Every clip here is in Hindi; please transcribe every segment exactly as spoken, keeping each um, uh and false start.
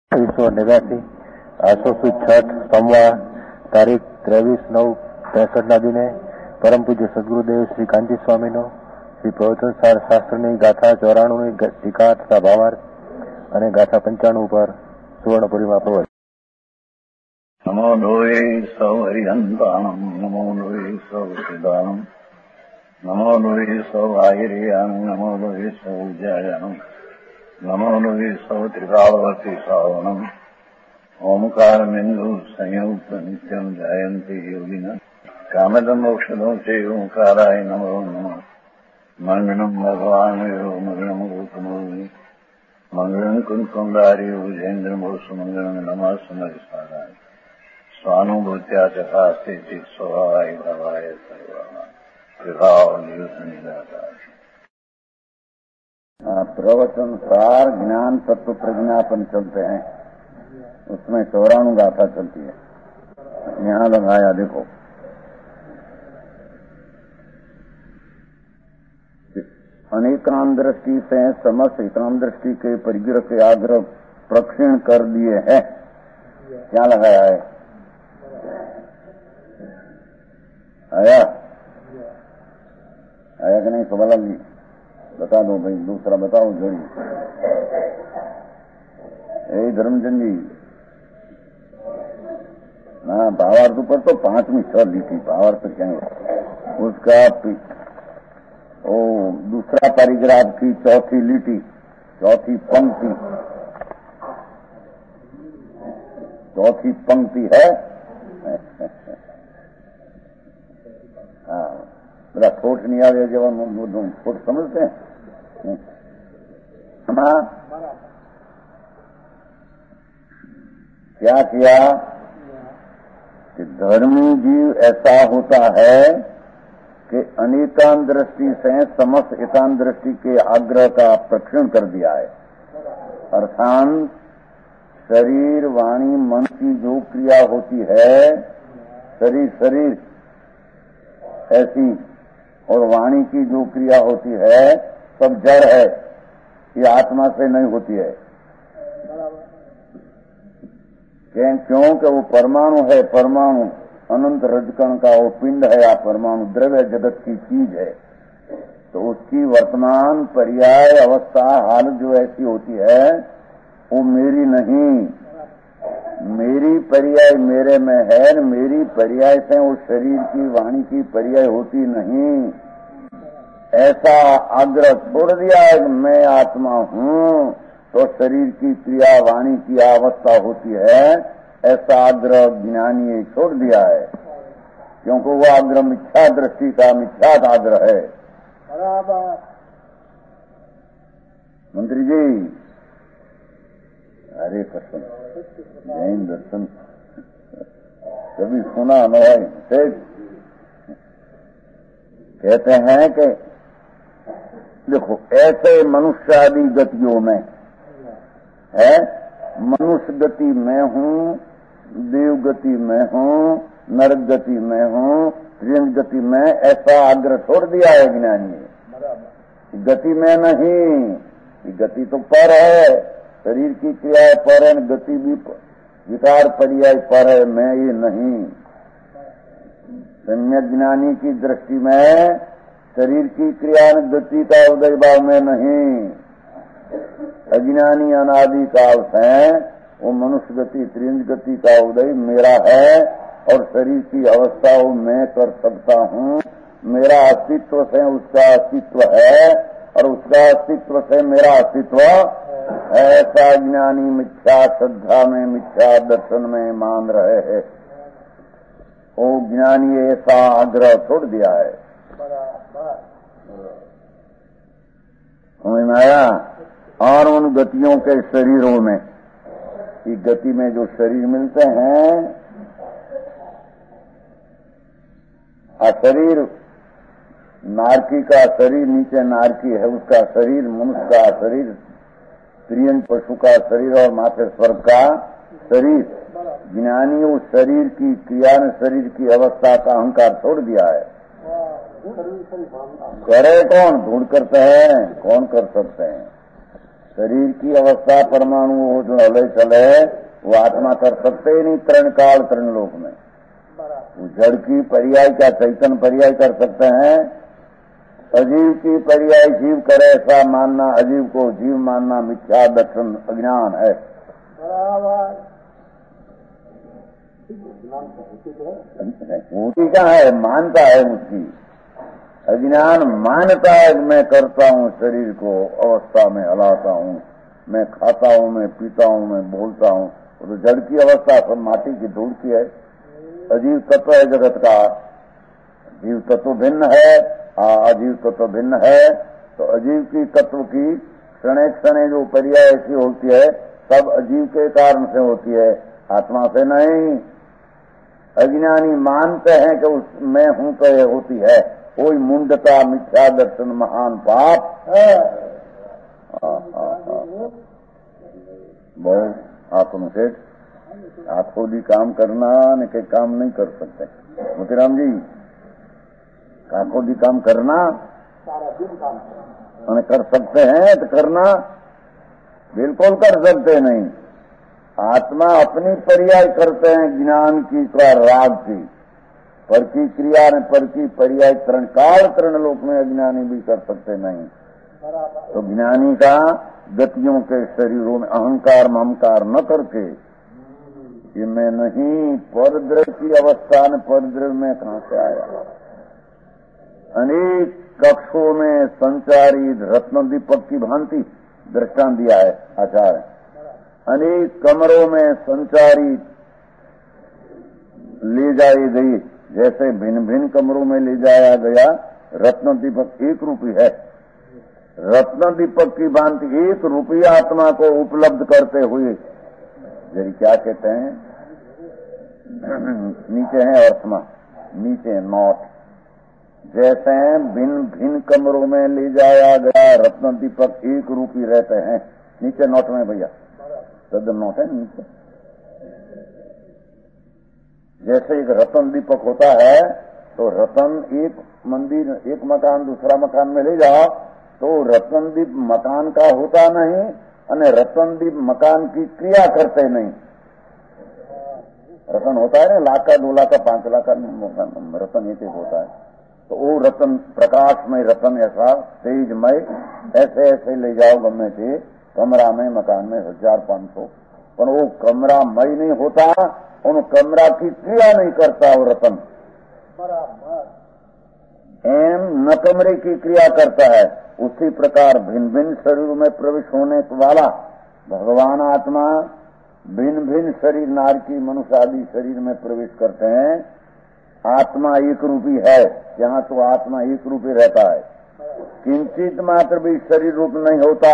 ઓગણીસો નેવ્યાસી આસો સુદ છઠ સોમવાર તારીખ ત્રેવીસ નવ ત્રેસઠના દિને પરમ પૂજ્ય સદગુરુદેવ શ્રી કાંતિ સ્વામીનો શ્રી પ્રવચન સાર શાસ્ત્રની ગાથા ચોરાણુંની ટીકા તથા ભાવાર્થ અને ગાથા પંચાણું ઉપર સુવર્ણપુરીમાં પ્રવચન. નમો લોહે સૌ હરિહંતાણમ નમો લોહે સૌ સિદ્ધાણમ નમો લોહે સૌ આયર્યાણમ નમો લોહે સૌ જયાણમ નમો લોહે સૌ ત્રિકાળવતી શ્રાવણમ ઓમકાર બિંદુ સંયુક્ત નિત્યમ જયંતી યોગિના કામદમ મોક્ષદો છે ઓંકારાય નમો નમઃ મંગળમ ભગવાન યો મંગળમ ગૌતમોની મંગળમ કુંકુંડાર્યો જૈન્દ્રમોષ મંગળમ નમઃ સમરિસારાય સ્વાનુભૂત્યા ચકાસ્તે ચિત સ્વભાવાય ભવાય સર્વા વિભાવ નિદાતા. प्रवचन सार ज्ञान तत्व प्रज्ञापन चलते हैं, उसमें चौराणु गाथा चलती है. यहाँ लगाया देखो, अनेकांत दृष्टि से समस्त एकांत दृष्टि के परिग्रह के आग्रह प्रक्षीण कर दिए हैं. क्या लगाया है? आया आया कि नहीं? सुबह जी बता दो भाई, दूसरा बताओ जोड़ी. यही धर्मचंद जी ना, भावार्थ ऊपर तो पांचवीं छ लिखी, भावार्थ क्या है उसका. ओ दूसरा पैराग्राफ की चौथी लिटी, चौथी पंक्ति, चौथी पंक्ति है. हाँ, मेरा ठोट नहीं आ गया जब हम ठोट समझते हैं. हाँ, क्या किया कि धर्मी जीव ऐसा होता है कि अनेकांत दृष्टि से समस्त एकांत दृष्टि के आग्रह का प्रक्षण कर दिया है. अर्थात शरीर वाणी मन की जो क्रिया होती है, शरीर शरीर ऐसी और वाणी की जो क्रिया होती है सब जड़ है, ये आत्मा से नहीं होती है. क्यों कि वो परमाणु है, परमाणु अनंत रजकण का वो पिंड है, या परमाणु द्रव्य जगत की चीज है. तो उसकी वर्तमान पर्याय अवस्था हालत जो ऐसी होती है वो मेरी नहीं. मेरी पर्याय मेरे में है, मेरी पर्याय से वो शरीर की वाणी की पर्याय होती नहीं. ऐसा आग्रह छोड़ दिया है कि मैं आत्मा हूँ तो शरीर की क्रिया वाणी की अवस्था होती है. ऐसा आग्रह ज्ञानी ने छोड़ दिया है, क्योंकि वो आग्रह मिथ्या दृष्टि का मिथ्या आग्रह है. मंत्री जी हरे कृष्ण, जैन दर्शन कभी सुना न है. कहते हैं कि देखो, ऐसे मनुष्य आदि गतियों में है, मनुष्य गति में हूँ, देव गति में हूँ, नरक गति में हूँ, त्रियंग गति में, ऐसा आग्रह छोड़ दिया है ज्ञानी ने. गति में नहीं, गति तो पर है, शरीर की क्रिया पर है, गति भी विकार पर्याय पर है, मैं ये नहीं. सम्यक ज्ञानी की दृष्टि में शरीर की क्रिया गति का उदय भाव में नहीं. अज्ञानी अनादि काल से वो मनुष्य गति त्रिंज गति का उदय मेरा है, और शरीर की अवस्था वो मैं कर सकता हूँ. मेरा अस्तित्व से उसका अस्तित्व है, और उसका अस्तित्व से मेरा अस्तित्व है. ऐसा ज्ञानी मिथ्या श्रद्धा में, मिथ्या दर्शन में मान रहे हैं. वो ज्ञानी ऐसा आग्रह छोड़ दिया है. समझ में आया? और उन गतियों के शरीरों में, इस गति में जो शरीर मिलते हैं, आ शरीर नारकी का शरीर, नीचे नारकी है उसका शरीर, मनुष्य का शरीर, त्रियंग पशु का शरीर और माथे स्वर्ग का शरीर. ज्ञानी उस शरीर की क्रिया ने शरीर की अवस्था का अहंकार छोड़ दिया है. करे कौन? ढूंढ करते हैं, कौन कर सकते हैं? शरीर की अवस्था परमाणु हो जो हले चले वो आत्मा कर सकते ही नहीं तृण काल तृण लोक में। वो जड़ की पर्याय क्या चैतन्य पर्याय कर सकते हैं? अजीव की पर्याय जीव करे ऐसा मानना, अजीव को जीव मानना मिथ्या दर्शन अज्ञान है। होती क्या है? मानता है उसकी। अज्ञान मानता है कि मैं करता हूँ, शरीर को अवस्था में हलाता हूँ, मैं खाता हूँ, मैं पीता हूँ, मैं बोलता हूँ। तो जड़ की अवस्था सब माटी की धूल की है। अजीव तत्व है जगत का। जीव तत्व भिन्न है, अजीव तत्व भिन्न है। तो अजीव की तत्व की क्षणे क्षणे जो पर्याय ऐसी होती है सब अजीव के कारण से होती है, आत्मा से नहीं। अज्ञानी मानते हैं कि उस मैं हूं तो ये होती है। कोई मुंडता मिथ्या दर्शन महान पाप है। बहुत आत्मसेठ आखोदी काम करना न के काम नहीं कर सकते। मोतीराम जी, आखोदी काम करना कर सकते हैं तो करना बिल्कुल कर सकते नहीं। आत्मा अपनी पर्याय करते हैं ज्ञान की का राग की, पर की क्रिया ने पर की पर्याय तृण काल तृण लोक में अज्ञानी भी कर सकते नहीं। तो ज्ञानी का गतियों के शरीरों में अहंकार ममकार न करके कि मैं नहीं, परद्रव्य की अवस्था ने परद्रव्य में कहां से आया। अनेक कक्षों में संचारी रत्न दीपक की भांति दृष्टांत दिया है आचार्य। अनेक कमरों में संचारी ले जाई गई, जैसे भिन्न भिन्न कमरों में ले जाया गया रत्न दीपक एक रूपी है। रत्न दीपक की भांति एक रूपी आत्मा को उपलब्ध करते हुए जरी क्या कहते हैं, नीचे है अर्थमा, नीचे नोट, जैसे भिन्न भिन्न कमरों में ले जाया गया रत्न दीपक एक रूपी रहते हैं। नीचे नोट में भैया तद नोट है नीचे। जैसे एक रतन दीपक होता है तो रतन एक मंदिर एक मकान दूसरा मकान में ले जाओ तो रतन दीप मकान का होता नहीं और रतन दीप मकान की क्रिया करते नहीं। रतन होता है ना, लाख का दो लाख का पांच लाख का रतन एक एक होता है। तो वो रतन प्रकाशमय रतन ऐसा तेजमय ऐसे ऐसे ले जाओ गमे थे कमरा में मकान में हजार पांच सौ, पर वो कमरा मई नहीं होता, उन कमरा की क्रिया नहीं करता वो रतन। एम न कमरे की क्रिया करता है। उसी प्रकार भिन्न भिन्न शरीर में प्रवेश होने वाला भगवान आत्मा भिन्न भिन्न शरीर नार की मनुष्य आदि शरीर में प्रवेश करते हैं। आत्मा एक रूपी है, यहाँ तो आत्मा एक रूपी रहता है, किंचित मात्र भी शरीर रूप नहीं होता।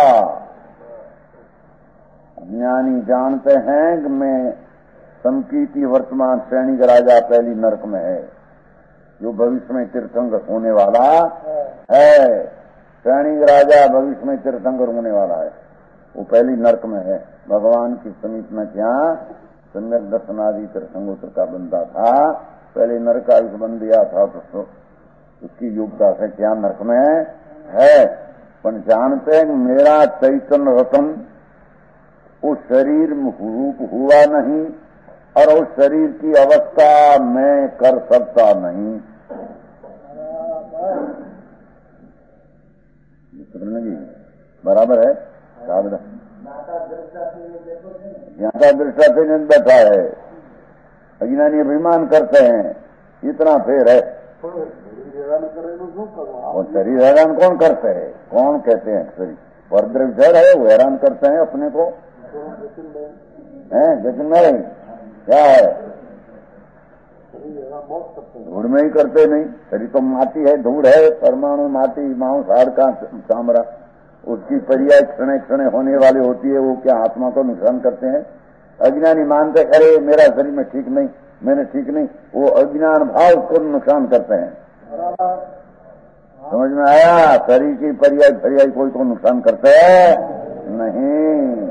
ज्ञानी जानते हैं कि मैं संकीर्ति वर्तमान श्रेणी का राजा पहली नरक में है, जो भविष्य में तीर्थंकर होने वाला है। श्रेणी का राजा भविष्य में तीर्थंकर होने वाला है, वो पहली नरक में है। भगवान की समीप में क्या सम्यक दर्शन आदि तीर्थंगोत्र का बनता था, पहले नरक का बन दिया था तो उसकी योग्यता से क्या नरक में है। पर जानते हैं मेरा चैतन्य रतन उस शरीर में रूप हुआ नहीं और उस शरीर की अवस्था मैं कर सकता नहीं। जी बराबर है, ज्ञाता दृष्टा से बैठा है। अज्ञानी अभिमान करते हैं इतना फेर है। और शरीर हैरान कौन करते हैं? कौन कहते हैं शरीर परद्रव्य जड़ है, वो हैरान करते हैं अपने को हैं, लेकिन नहीं क्या है, धूड़ में ही करते नहीं। शरीर तो माटी है, धूड़ है, परमाणु माटी मांस हाड़ का चामड़ा, उसकी पर्याय क्षण क्षण होने वाली होती है। वो क्या आत्मा को नुकसान करते हैं? अज्ञानी मानते अरे मेरा शरीर में ठीक नहीं, मैंने ठीक नहीं, वो अज्ञान भाव को नुकसान करते हैं। समझ में आया? शरीर की पर्याय पर्याय कोई को नुकसान करते हैं नहीं।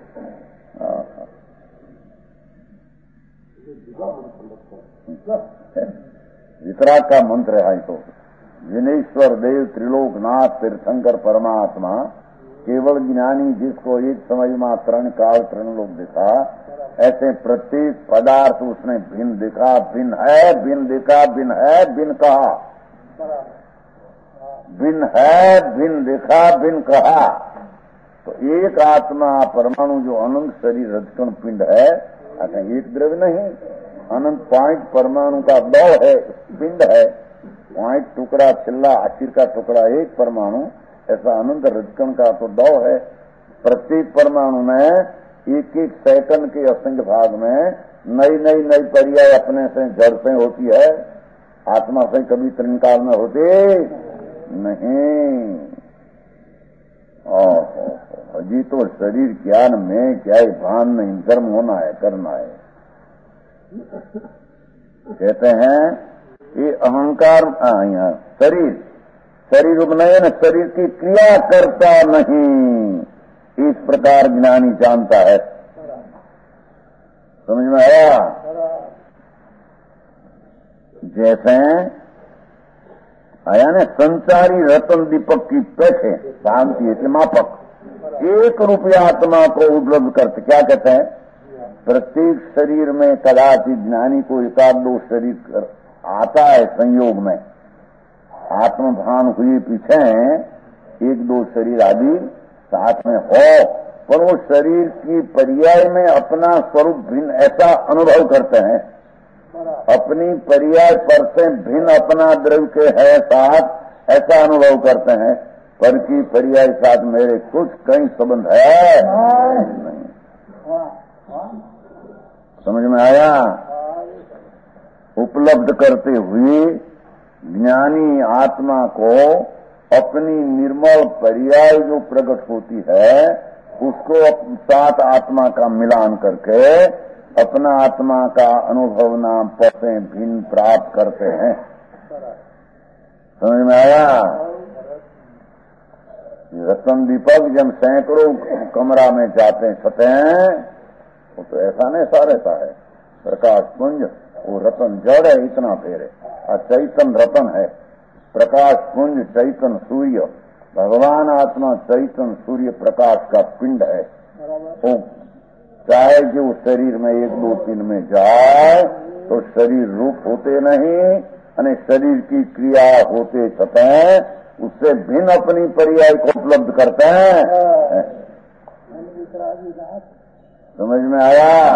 वितराग का मंत्र है तो विनेश्वर देव त्रिलोकनाथ तीर्थंकर परमात्मा केवल ज्ञानी जिसको एक समय में तरण काल तरण लोग दिखा, ऐसे प्रत्येक पदार्थ उसने भिन्न दिखा, भिन्न है, भिन्न दिखा, भिन्न है, भिन्न कहा, भिन्न है, भिन्न दिखा, भिन्न कहा। तो एक आत्मा परमाणु जो अनंत शरीर रजकण पिंड है, अच्छा एक द्रव्य नहीं, अनंत पॉइंट परमाणु का दौ है, पिंड है, पॉइंट टुकड़ा चिल्ला आखिर का टुकड़ा एक परमाणु, ऐसा अनंत रजकण का तो दौ है। प्रत्येक परमाणु में एक एक सेकंड के असंख्य भाग में नई नई नई पर्याय अपने से जड़ से होती है, आत्मा से कभी त्रिकाल में होते नहीं। ओहो, अजी तो शरीर क्या न मैं क्या है, भान नहीं, कर्म होना है, करना है। कहते हैं ये अहंकार, यहाँ शरीर शरीर उपनयन शरीर की क्रिया करता नहीं, इस प्रकार ज्ञानी जानता है। समझ में आया? जैसे आया ने संचारी रतन दीपक की पेठे शांति है मापक, एक रुपया आत्मा को उपलब्ध करते क्या कहते हैं? प्रत्येक शरीर में कदाचित ज्ञानी को एकाध दो शरीर आता है संयोग में, आत्मभान हुए पीछे एक दो शरीर आदि साथ में हो, पर वो शरीर की पर्याय में अपना स्वरूप भिन्न ऐसा अनुभव करते हैं, अपनी पर्याय पर से भिन्न अपना द्रव्य के है साथ ऐसा अनुभव करते हैं, पर की पर्याय साथ मेरे कुछ कहीं संबंध है नहीं। समझ में आया? उपलब्ध करते हुए ज्ञानी आत्मा को अपनी निर्मल पर्याय जो प्रकट होती है उसको साथ आत्मा का मिलान करके अपना आत्मा का अनुभव नाम पते भिन्न प्राप्त करते हैं। समझ में आया? रतन दीपक जब सैकड़ों कमरा में जाते छते हैं, वो तो ऐसा नहीं सा रहता है, प्रकाश पुंज वो रतन जड़ है इतना फेरे, और चैतन रतन है, प्रकाश पुंज चैतन सूर्य, भगवान आत्मा चैतन सूर्य प्रकाश का पिंड है। वो चाहे जो शरीर में एक दो तीन में जाए तो शरीर रूप होते नहीं, अने शरीर की क्रिया होते छते उससे भिन्न अपनी पर्याय को उपलब्ध करते हैं। समझ में आया?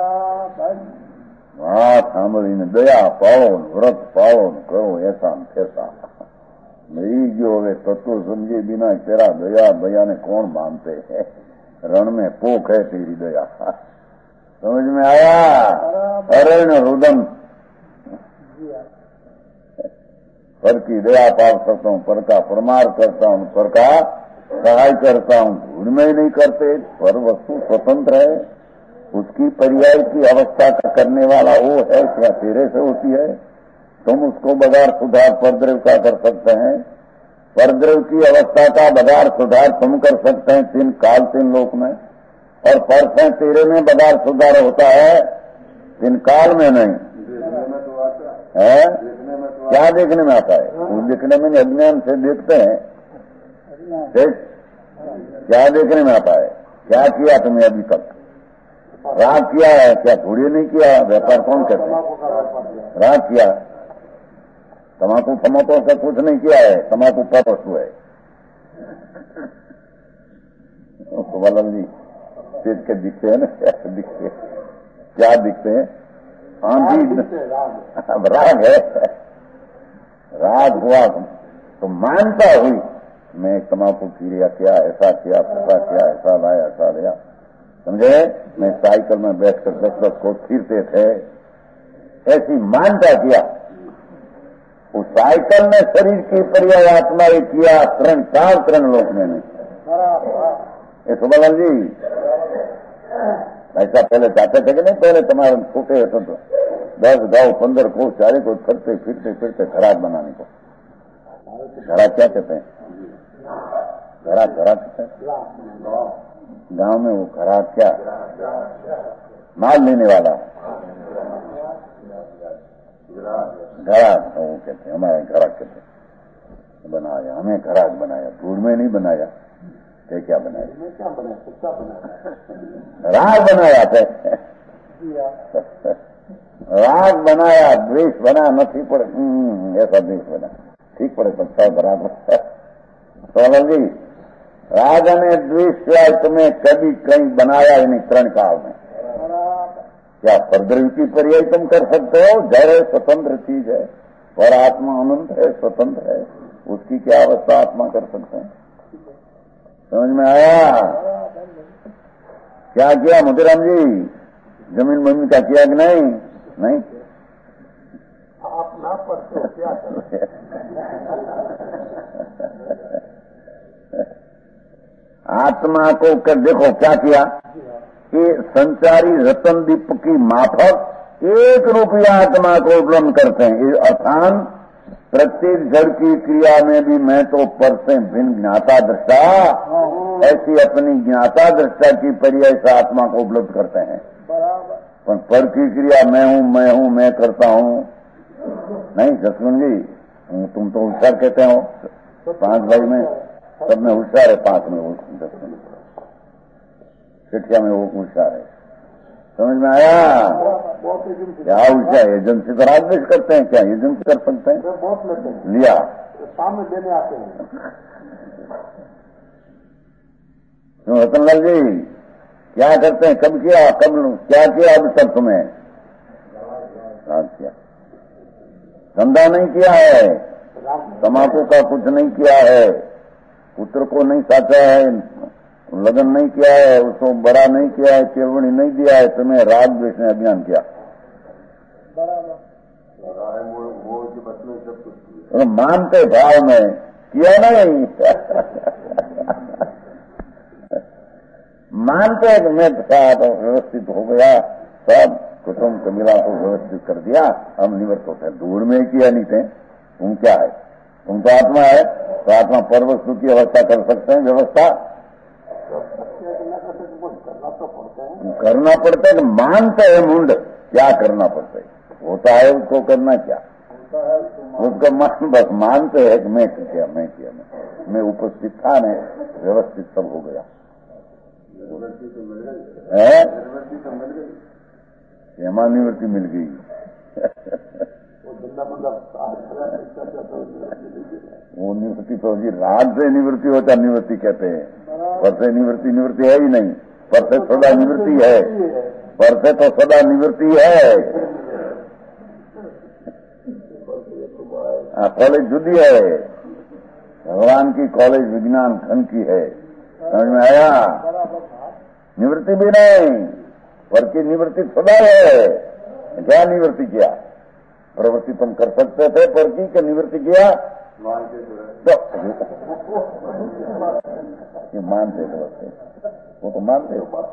વાત સાંભળીને દયા પાવો, વ્રત પાવો, કરો એસા ફેસા મરી ગયો હવે તત્વ સમજે बिना तेरा दया दया ने कौन मानते हैं, रण में पोख है तेरी दया। समझ में आया? अरे न रुदन पर की दया पाल सकता हूँ, पर का प्रमाण करता हूँ, पर का सहाय करता हूँ, ढूंढ में नहीं करते, पर वस्तु स्वतंत्र है, उसकी पर्याय की अवस्था का करने वाला वो है, क्या तेरे से होती है? तुम उसको बगार सुधार परद्रव का कर सकते हैं, परद्रव की अवस्था का बगार सुधार तुम कर सकते हैं तीन काल तीन लोक में, और परसें तेरे में बगार सुधार होता है, तीन काल में नहीं है। क्या देखने में आता है? वो देखने में अज्ञान से देखते हैं। क्या देखने में आता है? क्या किया तुमने अभी तक? राग किया है क्या? थोड़ी नहीं किया। व्यापार कौन करते हैं? राग किया, तम्बाकू तम्बाकू का कुछ नहीं किया है, तम्बाकू का वस्तु है। सुबालाल जी तेज के दिखते हैं ना, क्या दिखते हैं? क्या दिखते हैं? आंधी राग है, राग हुआ तो मानता हुई मैं तम्बाकू पी लिया, क्या ऐसा किया, ऐसा किया, ऐसा लाया, ऐसा लिया, समझे? मैं साइकिल में बैठकर दस दस को फिरते थे, ऐसी मानता किया। उस साइकिल ने शरीर की पर्याय आत्मा ही किया, तरण काल तरण लोक में नहीं। सुबालाल जी ऐसा पहले जाते थे कि नहीं? पहले तुम्हारे छोटे होते तो दस गाँव पंद्रह को चारे को फिरते फिरते फिरते घराट बनाने को। घराट क्या कहते हैं? घराट घराट कहते हैं गांव में। वो घराट क्या? माल लेने वाला घराट वो कहते हैं, हमारे घराट कहते हैं। बनाया हमें घराट बनाया, धूल में नहीं बनाया, તે क्या बनाया? मैं क्या बनाया? कुत्ता बनाया, राग बनाया थे, राग बनाया, द्वेष बना नहीं पड़े, ऐसा द्वेष बना ठीक पड़े सकता है बराबर। सोनल जी, राग ने द्वेष सिवाय तुम्हें कभी कहीं बनाया ही नहीं त्रण काल में। क्या परद्रव्य पर्याय तुम कर सकते हो? जड़ है, स्वतंत्र चीज है, और आत्मा अनंत है, स्वतंत्र है, उसकी क्या अवस्था आत्मा कर सकते हैं? समझ में आया? क्या किया मोतीराम जी? जमीन मम्मी का किया कि नहीं? नहीं, आप ना पढ़ते हो क्या करें? आत्मा को कर देखो क्या किया कि संचारी रतन दीप की माफक एक रुपया आत्मा को उपलब्ध करते हैं। अर्थान प्रत्येक जड़ की क्रिया में भी मैं तो पर से भिन्न ज्ञाता दृष्टा, ऐसी अपनी ज्ञाता दृष्टा की पर्याय से आत्मा को उपलब्ध करते हैं। पर पर की क्रिया मैं हूं मैं हूं मैं करता हूं नहीं। जसवंत जी, तुम तो होशियार कहते हो, पांच भाई में सब में होशियार है, पांच में वो जसवंत शिक्षा में वो होशियार है। समझ में आया? क्या होशियार? एजेंसी तो राजद्वेष करते हैं, क्या एजेंसी कर सकते हैं? बहुत लेते हैं, लिया सामने देने आते हैं। क्यों रतनलाल जी, क्या करते हैं? कब किया? कब क्या किया? अब तक तुम्हें राग किया, धंधा नहीं किया है, तमाकू का कुछ नहीं किया है, पुत्र को नहीं साचा है, लगन नहीं किया है, उसको बड़ा नहीं किया है, चेवड़ी नहीं दिया है, तुम्हें राग द्वेष ने अज्ञान किया। तो मानते भाव में किया नहीं मानते हैं कि मैं तो व्यवस्थित हो गया, सब कुटुंब कबीला को व्यवस्थित कर दिया, हम निवृत्त होते हैं। दूर में किया नहीं थे, तुम क्या है? तुम तो आत्मा है, तो आत्मा परवस्तु की अवस्था कर सकते हैं, व्यवस्था करना पड़ता है कि मानते हैं मुंड क्या करना पड़ता है, होता है उसको करना क्या, उसको मान बस मानते हैं कि मैं किया मैं किया मैं मैं उपस्थित था, मैं व्यवस्थित सब हो गया है, हेमा निवृत्ति मिल गई। वो निवृत्ति तो जी राग से निवृत्ति होता निवृत्ति कहते हैं, पर से निवृत्ति निवृत्ति है ही नहीं, पर से सदा निवृत्ति है, पर से तो सदा निवृत्ति है। कॉलेज जुदी है, भगवान की कॉलेज विज्ञान खंड की है, समझ में आया? निवृत्ति भी नहीं, पर की निवृत्ति सदा है। क्या निवृत्ति किया? प्रवृत्ति तुम कर सकते थे, पर की क्या निवृत्ति किया? तो ये मानते थे, वो तो मानते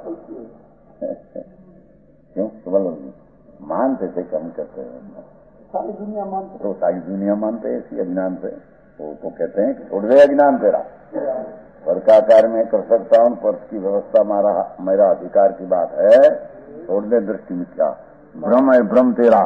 क्यों? सवाल मानते थे, कम करते हैं, सारी दुनिया मानते, तो सारी दुनिया मानते हैं इसी अज्ञान से। वो तो कहते हैं कि छोड़ दे अज्ञान तेरा, वर्गाकार में कर सकता हूं, पर्स की व्यवस्था मारा मेरा अधिकार की बात है, छोड़ दे दृष्टि मिथ्या, भ्रम है भ्रम तेरा।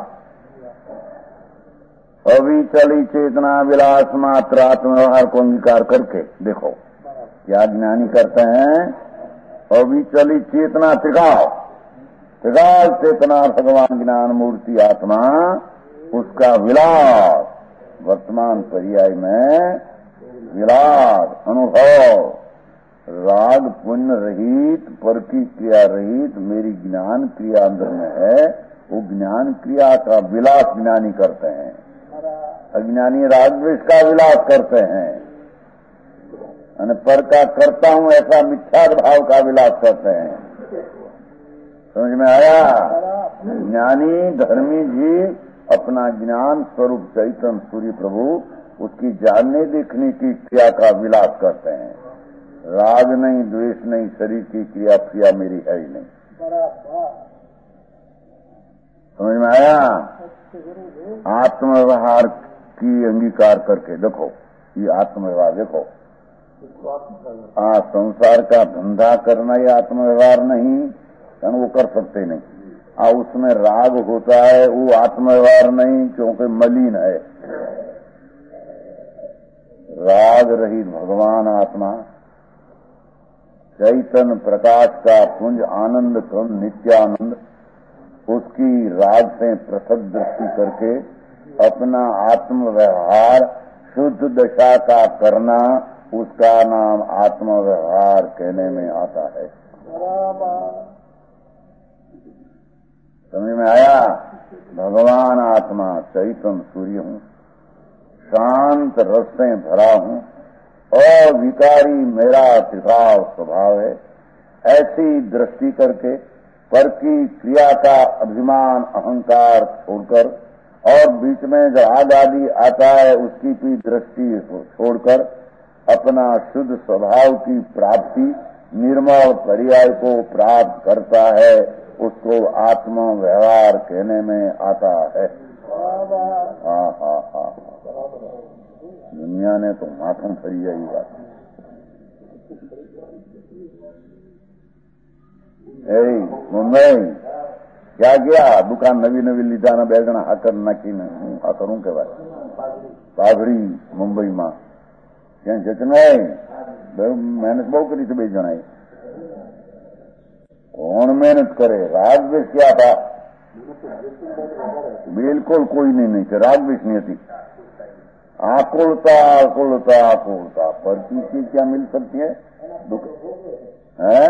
अविचली चेतना विलास मात्र आत्मव्यवहार को अंगीकार करके देखो क्या ज्ञानी करते हैं। अविचली चेतना त्रिकाल, त्रिकाल चेतना भगवान ज्ञान मूर्ति आत्मा, उसका विलास वर्तमान पर्याय में विलास अनुभव, राग पुण्य रहित, पर की क्रिया रहित मेरी ज्ञान क्रिया अंदर में है, वो ज्ञान क्रिया का विलास ज्ञानी करते हैं। अज्ञानी राग द्वेष का विलास करते हैं, और पर का करता हूं ऐसा मिथ्या भाव का विलास करते हैं। समझ में आया? ज्ञानी धर्मी जीव अपना ज्ञान स्वरूप चैतन्य सूर्य प्रभु, उसकी जानने देखने की क्रिया का विलास करते हैं। राग नहीं, द्वेष नहीं, शरीर की क्रिया क्रिया मेरी है ही नहीं। समझ में आया? आत्मव्यवहार की अंगीकार करके देखो, ये आत्मव्यवहार देखो, आ संसार का धंधा करना ये आत्मव्यवहार नहीं, कारण वो कर सकते नहीं। आ उसमें राग होता है, वो आत्मव्यवहार नहीं, क्योंकि मलिन है। राग रहित भगवान आत्मा चैतन्य प्रकाश का पुंज आनंद क्रम नित्यानंद, उसकी राग से पृथक दृष्टि करके अपना आत्म व्यवहार शुद्ध दशा का करना, उसका नाम आत्म व्यवहार कहने में आता है। समझ में आया? भगवान आत्मा चैतन्य सूर्य हूँ, शांत रस से भरा हूँ और विकारी मेरा स्वभाव स्वभाव है। ऐसी दृष्टि करके पर की क्रिया का अभिमान अहंकार छोड़कर और बीच में जो आग आदि आता है उसकी भी दृष्टि छोड़कर अपना शुद्ध स्वभाव की प्राप्ति निर्मल पर्याय को प्राप्त करता है, उसको आत्म व्यवहार कहने में आता है। हा हा हा दुनिया ने तो माथों फरी आई बात। मुंबई क्या किया? दुकान नवी नवी लीधा ना बेगना हाकर नाखीने हूँ आ करूँ के बाद पाघड़ी मुंबई में क्या जचनाई मेहनत बहु करी थी, बे जनाई कौन मेहनत करे? राग द्वेष क्या था? बिल्कुल कोई नहीं नहीं राग द्वेष नहीं थी। आकुलता आकुलता आकुलता पर चीज क्या मिल सकती है? दुख है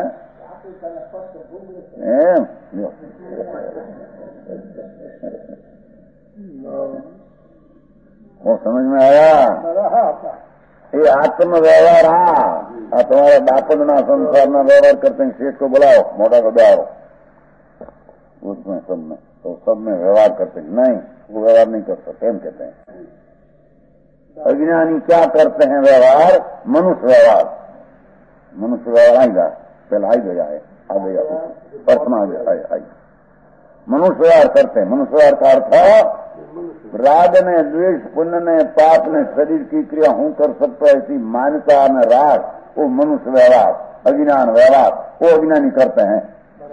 वो समझ में आया? ये आत्म व्यवहार हाँ तुम्हारे बापन ना संसार ना व्यवहार करते हैं। सेठ को बुलाओ, मोटा को ब्याओ, उसमें सब में तो सब में व्यवहार करते हैं। नहीं, वो व्यवहार नहीं कर सकते, हम कहते हैं। अज्ञानी क्या करते हैं? व्यवहार मनुष्य व्यवहार मनुष्य व्यवहार आएगा पहले आई गया है आ गया प्रथम आ गया आई मनुष्य व्यवहार करते हैं। मनुष्य व्यवहार का अर्थ राग ने द्वेष पुण्य ने पाप ने शरीर की क्रिया हूं कर सकता है ऐसी मान्यता में राग, वो मनुष्य व्यवहार। अज्ञान व्यवहार वो अज्ञानी करते हैं।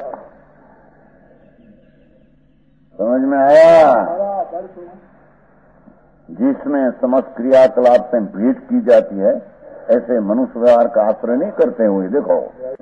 समझ में आया? जिसमें समस्त क्रियाकलाप से भेंट की जाती है ऐसे मनुष्य व्यवहार का आश्रय नहीं करते हुए। देखो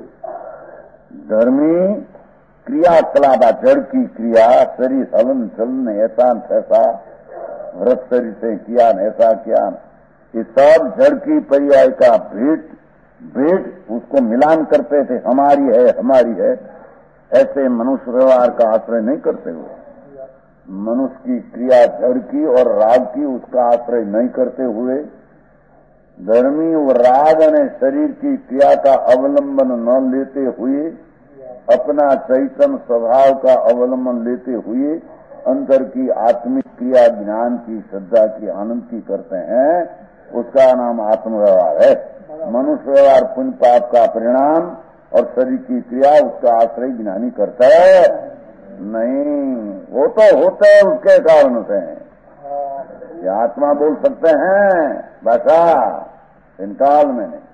धर्मी क्रियाकलाप जड़ की क्रिया शरीर हलन चलन ऐसा ऐसा व्रत शरीर से किया ऐसा किया, ये सब जड़ की पर्याय का भेंट भेंट उसको मिलान करते थे, हमारी है हमारी है। ऐसे मनुष्य व्यवहार का आश्रय नहीं करते हुए, मनुष्य की क्रिया जड़ की और राग की उसका आश्रय नहीं करते हुए, धर्मी और राग ने शरीर की क्रिया का अवलंबन न लेते हुए, अपना चैतन्य स्वभाव का अवलंबन लेते हुए अंतर की आत्मिक क्रिया ज्ञान की श्रद्धा की आनंद की करते हैं, उसका नाम आत्म व्यवहार है। मनुष्य व्यवहार पुण्य पाप का परिणाम और शरीर की क्रिया उसका आश्रय ज्ञानी करता है नहीं। वो तो होता है उसके कारण से। ये आत्मा बोल सकते हैं भाषा इन काल में नहीं।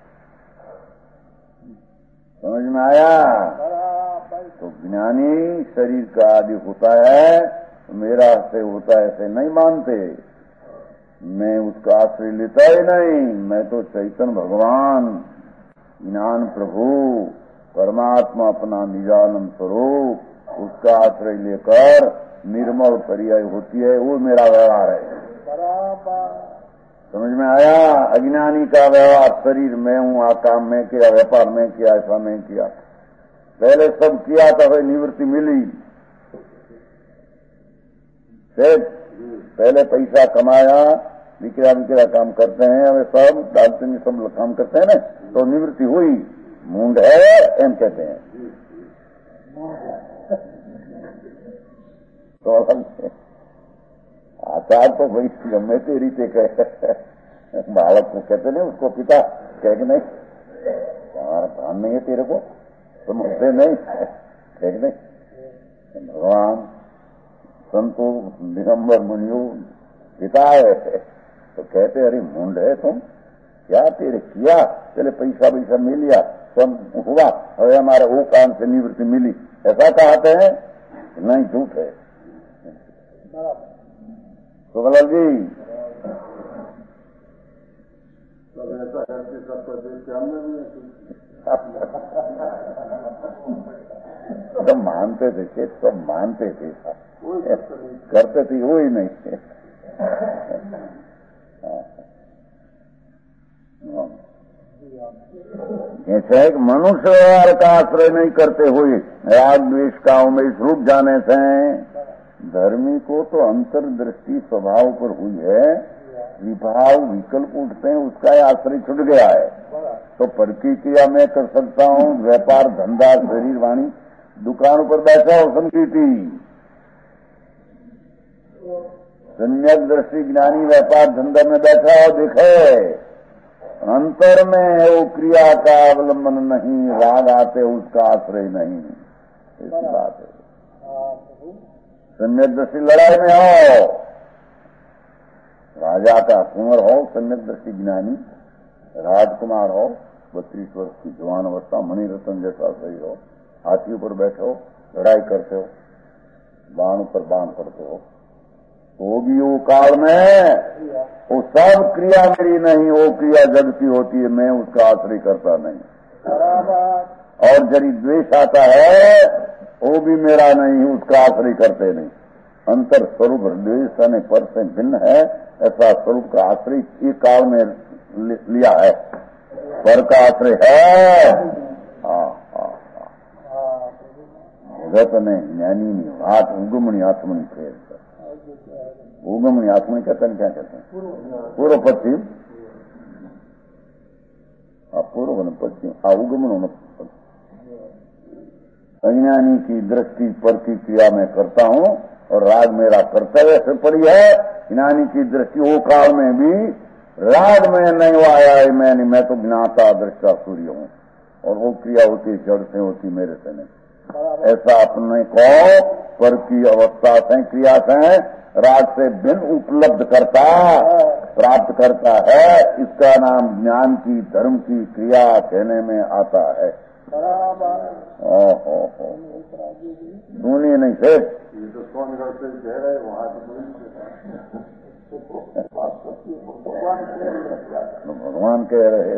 समझ में आया? तो ज्ञानी शरीर का आदि होता है, मेरा से होता है ऐसे नहीं मानते। मैं उसका आश्रय लेता ही नहीं, मैं तो चैतन्य भगवान ज्ञान प्रभु परमात्मा अपना निजानंद स्वरूप उसका आश्रय लेकर निर्मल पर्याय होती है, वो मेरा व्यवहार है। समझ में आया? अज्ञानी का व्यवहार शरीर में हूं, आ काम में किया, व्यापार में किया, ऐसा नहीं किया। पहले सब किया तो भाई निवृत्ति मिली। फिर पहले पैसा कमाया, विक्रिया विक्रिया काम करते हैं, हमें सब डालते में सब काम करते हैं ना, तो निवृत्ति हुई। मूंड है एम कहते हैं। तो आचार तो भाई गमे ते रीते कहे, बालक को कहते नहीं, उसको पिता कह के नहीं हमारा भान नहीं है तेरे को, तुम होते नहीं कह नहीं। भगवान संतो दिगंबर मुनियो पिता है तो कहते अरे मुंड है तुम, क्या तेरे किया, तेरे पैसा पैसा मिल लिया, सब हुआ, अरे हमारे वो काम से निवृत्ति मिली, ऐसा कहते हैं? नहीं, झूठ है। तो गलत जी सब ऐसा करके सबका देश के हमने भी सब मानते थे, चेत सब मानते थे, करते थे वो ही नहीं। ऐसे एक मनुष्य व्यवहार का आश्रय नहीं करते हुए राग द्वेष का उमेश रुक जाने से धर्मी को तो अंतर्दृष्टि स्वभाव पर हुई है, विभाव विकल्प उठते हैं, उसका आश्रय छूट गया है। तो प्रक्रिया में कर सकता हूँ, व्यापार धंधा शरीर वाणी, दुकान पर बैठा हो संकीर्ति, सम्यक दृष्टि ज्ञानी व्यापार धंधा में बैठा हो, दिखे अंतर में है वो क्रिया का अवलंबन नहीं, राग आते उसका आश्रय नहीं, ऐसी बात है। सम्यक दृष्टि लड़ाई में हो, राजा का कुंवर हो, सम्यक दृष्टि ज्ञानी राजकुमार हो, बत्तीस वर्ष की जवान अवस्था मणिरत्न जैसा सही हो, हाथियों पर बैठे हो, लड़ाई करते हो, बाण पर बाण करते हो, तो भी वो काल में वो सब क्रिया मेरी नहीं, वो क्रिया जग की होती है, मैं उसका आश्रय करता नहीं। और यदि द्वेष आता है वो भी मेरा नहीं, उसका आश्रय करते नहीं। अंतर स्वरूप द्वेष अने पर से भिन्न है, ऐसा स्वरूप का आश्रय इस काल में लिया है, पर का आश्रय है। हाँ हाँ हाँ, जगत ने ज्ञानी नहीं, हाथ उगमणी आत्मनि फेर, उगमणी आत्मनि कहते हैं, क्या कहते हैं, पूर्व पश्चिम, पूर्व न पश्चिम, आ उगमन अज्ञानी की दृष्टि पर की क्रिया में करता हूँ और राग मेरा कर्तव्य से पड़ी है। ज्ञानी की दृष्टि वो काल में भी राग में नहीं आया है, मैं नहीं, मैं तो ज्ञाता दृष्टा सूर्य हूँ और वो क्रिया होती जड़ से होती, मेरे से नहीं। ऐसा अपने को पर की अवस्था से क्रिया से राग से भिन्न उपलब्ध करता प्राप्त करता है, इसका नाम ज्ञान की धर्म की क्रिया कहने में आता है। ओहो हो, सुनिए नहीं थे, ये तो सोनगढ़ से कह रहे वहां तो भगवान कह रहे,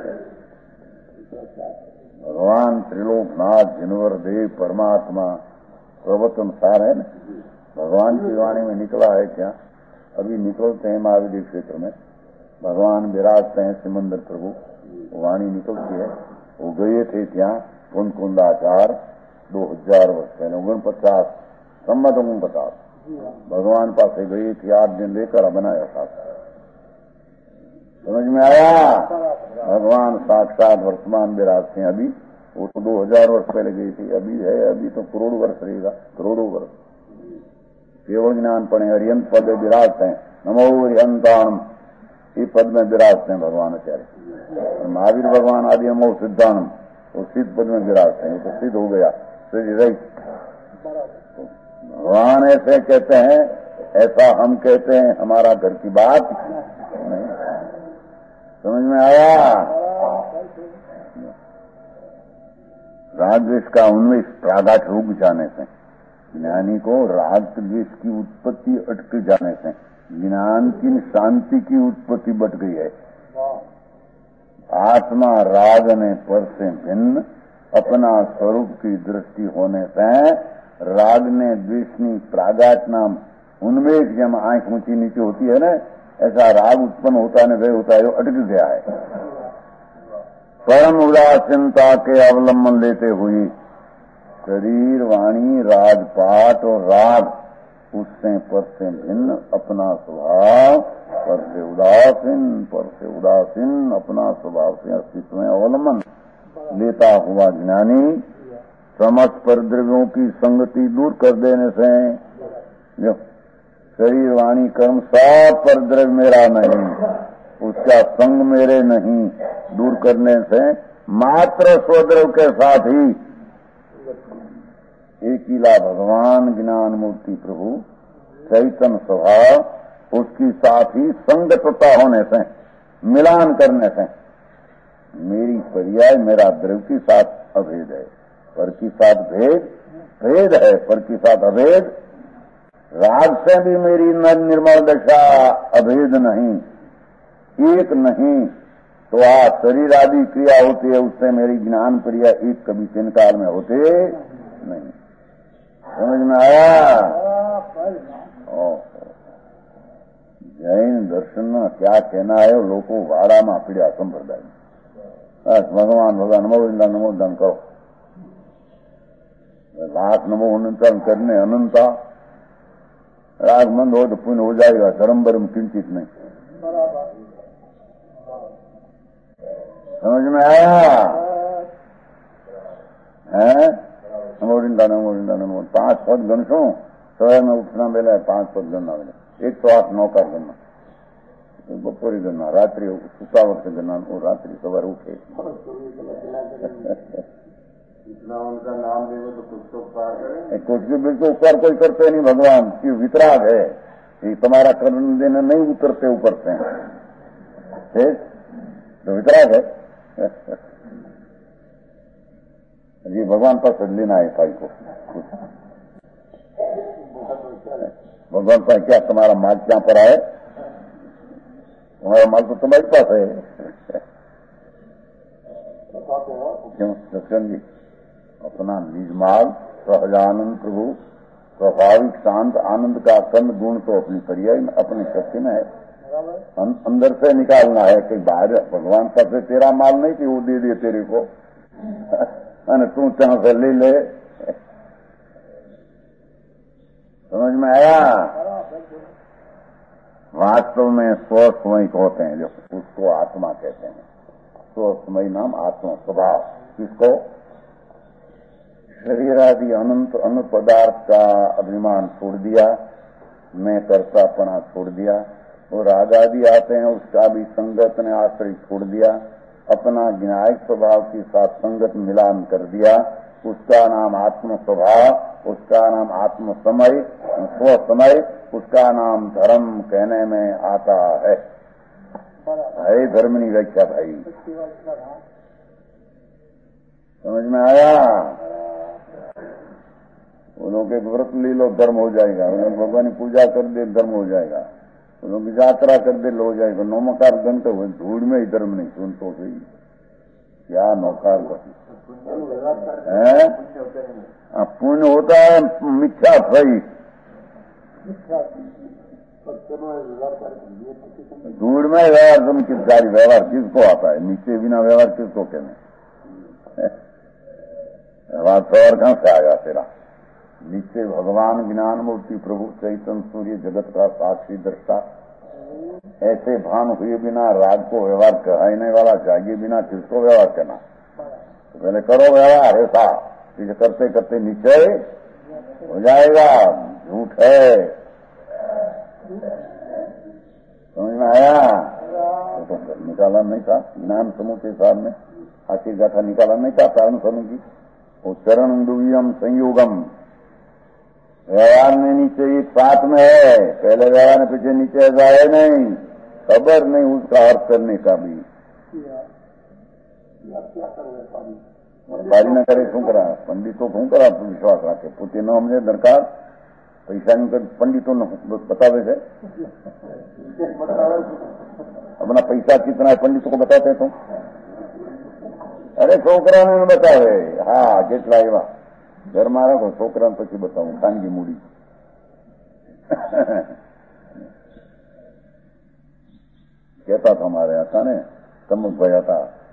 भगवान त्रिलोकनाथ जिनवर देव परमात्मा प्रवचन सार है न, भगवान की वाणी में निकला है क्या? अभी निकलते हैं महावीर क्षेत्र में, भगवान विराजते हैं सिमंदर प्रभु, वाणी निकलती है। वो गए थे क्या कुंद कुंदाचार दो हजार वर्ष पहले, ओगन पचास सम्मत ओगन पचास भगवान पास गए थे, आठ दिन लेकर बनाया था। समझ में आया? भगवान साक्षात वर्तमान विराजते हैं। अभी वो तो दो हजार वर्ष पहले गई थी, अभी है, अभी तो करोड़ वर्ष रहेगा, करोड़ों वर्ष। केवल ज्ञान पढ़े हरियंत पद विराजते हैं, नमो हरियंताणम, ये पद में विराजते हैं भगवान आचार्य। महावीर भगवान आदि नमो सिद्धानम, वो सिद्ध पद में विराजते हैं, तो सिद्ध हो गया, सिद्ध रही। भगवान ऐसे कहते हैं, ऐसा हम कहते हैं, हमारा घर की बात नहीं। समझ में आया? राग द्वेष का उन्मेष प्रागाठ रुक जाने से, ज्ञानी को राग द्वेष की उत्पत्ति अटक जाने से ज्ञान की शांति की उत्पत्ति बट गई है। आत्मा राग ने पर से भिन्न अपना स्वरूप की दृष्टि होने से राग ने द्वेषनी प्रागाट नाम उन्मेष, जब आंख ऊंची नीचे होती है ना, ऐसा राग उत्पन्न होता है, वह होता है, जो अटक गया है। परम उदासीनता के अवलंबन लेते हुए शरीर वाणी राजपाट और राग उससे पर से भिन्न अपना स्वभाव, पर से उदासीन, पर से उदासीन अपना स्वभाव से अस्तित्व में अवलंबन लेता हुआ ज्ञानी समस्त परद्रव्यों की संगति दूर कर देने से, जो शरीर वाणी कर्म सब परद्रव्य मेरा नहीं, उसका संग मेरे नहीं, दूर करने से मात्र स्वद्रव्य के साथ ही एक हीला भगवान ज्ञान मूर्ति प्रभु चैतन्य स्वभाव उसकी साथ ही संगतता होने से, मिलान करने से, मेरी पर्याय मेरा द्रव्य के साथ अभेद है, पर की साथ भेद भेद है, पर की साथ अभेद। राग से भी मेरी न निर्मल दशा अभेद नहीं, एक नहीं, तो आ शरीर आदि क्रिया होती है, उससे मेरी ज्ञान क्रिया एक कभी चिन्हकाल में होते नहीं। समझ में आया? जैन दर्शन क्या कहना है, लोगों वाड़ा में पीड़ा संप्रदाय बस भगवान भगवान नमो इंद्र नमो धन करो, लाख नमो अनंतन करने अनंता रागमंद हो तो पुण्य हो जाएगा, धर्म बर्म किंचित नहीं। समझ में आया है? नमो इंद्र नमो इंद्र नमो पांच पद गणसो सवेर में उठना बेला पांच पद गणना बेला एक सौ आठ नौ का गणना, बपोरी गणना, रात्रि सुतावर से गणना, वो रात्रि सवार उठे इतना उनका नाम लेवे तो कुछ तो उपकार करें, कुछ भी बिल्कुल उपकार कोई करते नहीं। भगवान की वितराग है, ये तुम्हारा कर्म देना नहीं उतरते ऊपर से, ठीक तो वितराग है। ये भगवान पर सद लेना है भाई को, भगवान पर क्या तुम्हारा माल क्या पर आए, तुम्हारा माल तो तुम्हारे पास है। क्यों सत्संग जी अपना निज माल सहजानंद प्रभु स्वाभाविक शांत आनंद का कंद गुण तो अपनी पर्याय में अपनी शक्ति में है, अंदर से निकालना है कि बाहर भगवान सबसे तेरा माल नहीं कि वो दे दे तेरे को अने तू तहां से ले ले। समझ में आया? वास्तव में स्वस्मयी होते हैं जो, उसको आत्मा कहते हैं। स्वस्मयी नाम आत्मा स्वभाव, किसको? शरीर आदि अनंत अन्न पदार्थ का अभिमान छोड़ दिया, मैं कर्तापना छोड़ दिया, और राग आदि आते हैं उसका भी संगत ने आश्रय छोड़ दिया, अपना ज्ञायक स्वभाव के साथ संगत मिलान कर दिया, उसका नाम आत्म स्वभाव, उसका नाम आत्म समय स्व समय, उसका नाम धर्म कहने में आता है। है धर्म की व्याख्या भाई, समझ में आया? वो लोग एक व्रत ले लो धर्म हो जाएगा, वो लोग भगवान की पूजा कर दे धर्म हो जाएगा, वो लोग यात्रा कर दे लो जाएगा। नौमकार गण तो धूड़ में ही धर्म नहीं, सुन तो सही क्या नौकार है, पुण्य होता है मिथ्या सही, धूड़ में व्यवहार तुम किस सारी व्यवहार किसको आता है, नीचे बिना व्यवहार किसको कहने व्यवहार सवार कहां से आएगा तेरा? नीचे भगवान ज्ञान मूर्ति प्रभु चैतन्य सूर्य जगत का साक्षी दृष्टा, ऐसे भान हुए बिना राग को व्यवहार कहने वाला जागे बिना किसको व्यवहार करना? तो पहले करो व्यवहार ऐसा, इसे करते करते नीचे हो जाएगा, झूठ है। समझ में आया? तो, तो निकाला नहीं था ज्ञान समूह के सामने, आखिर गाथा निकाला नहीं था कारण समूह की, वो चरण दुव्यम संयोगम, व्यवहार में नीचे एक साथ में है, पहले व्यवहार में पीछे नीचे ऐसा है नहीं, खबर नहीं उसका अर्थ करने का भी। बारी न करे शू करा पंडितो शू करा विश्वास राखे, पोते न समझे दरकार पैसा पंडितो बतावे थे, अपना पैसा कितना है पंडितों को बताते तुम? अरे छोकरा ने बतावे, हाँ जेटला एवा घर में રાખો છોકરાને પછી બતાવું ખાનગી મૂડી। કહેતા હતા મારે હતા ને તમુકભાઈ હતા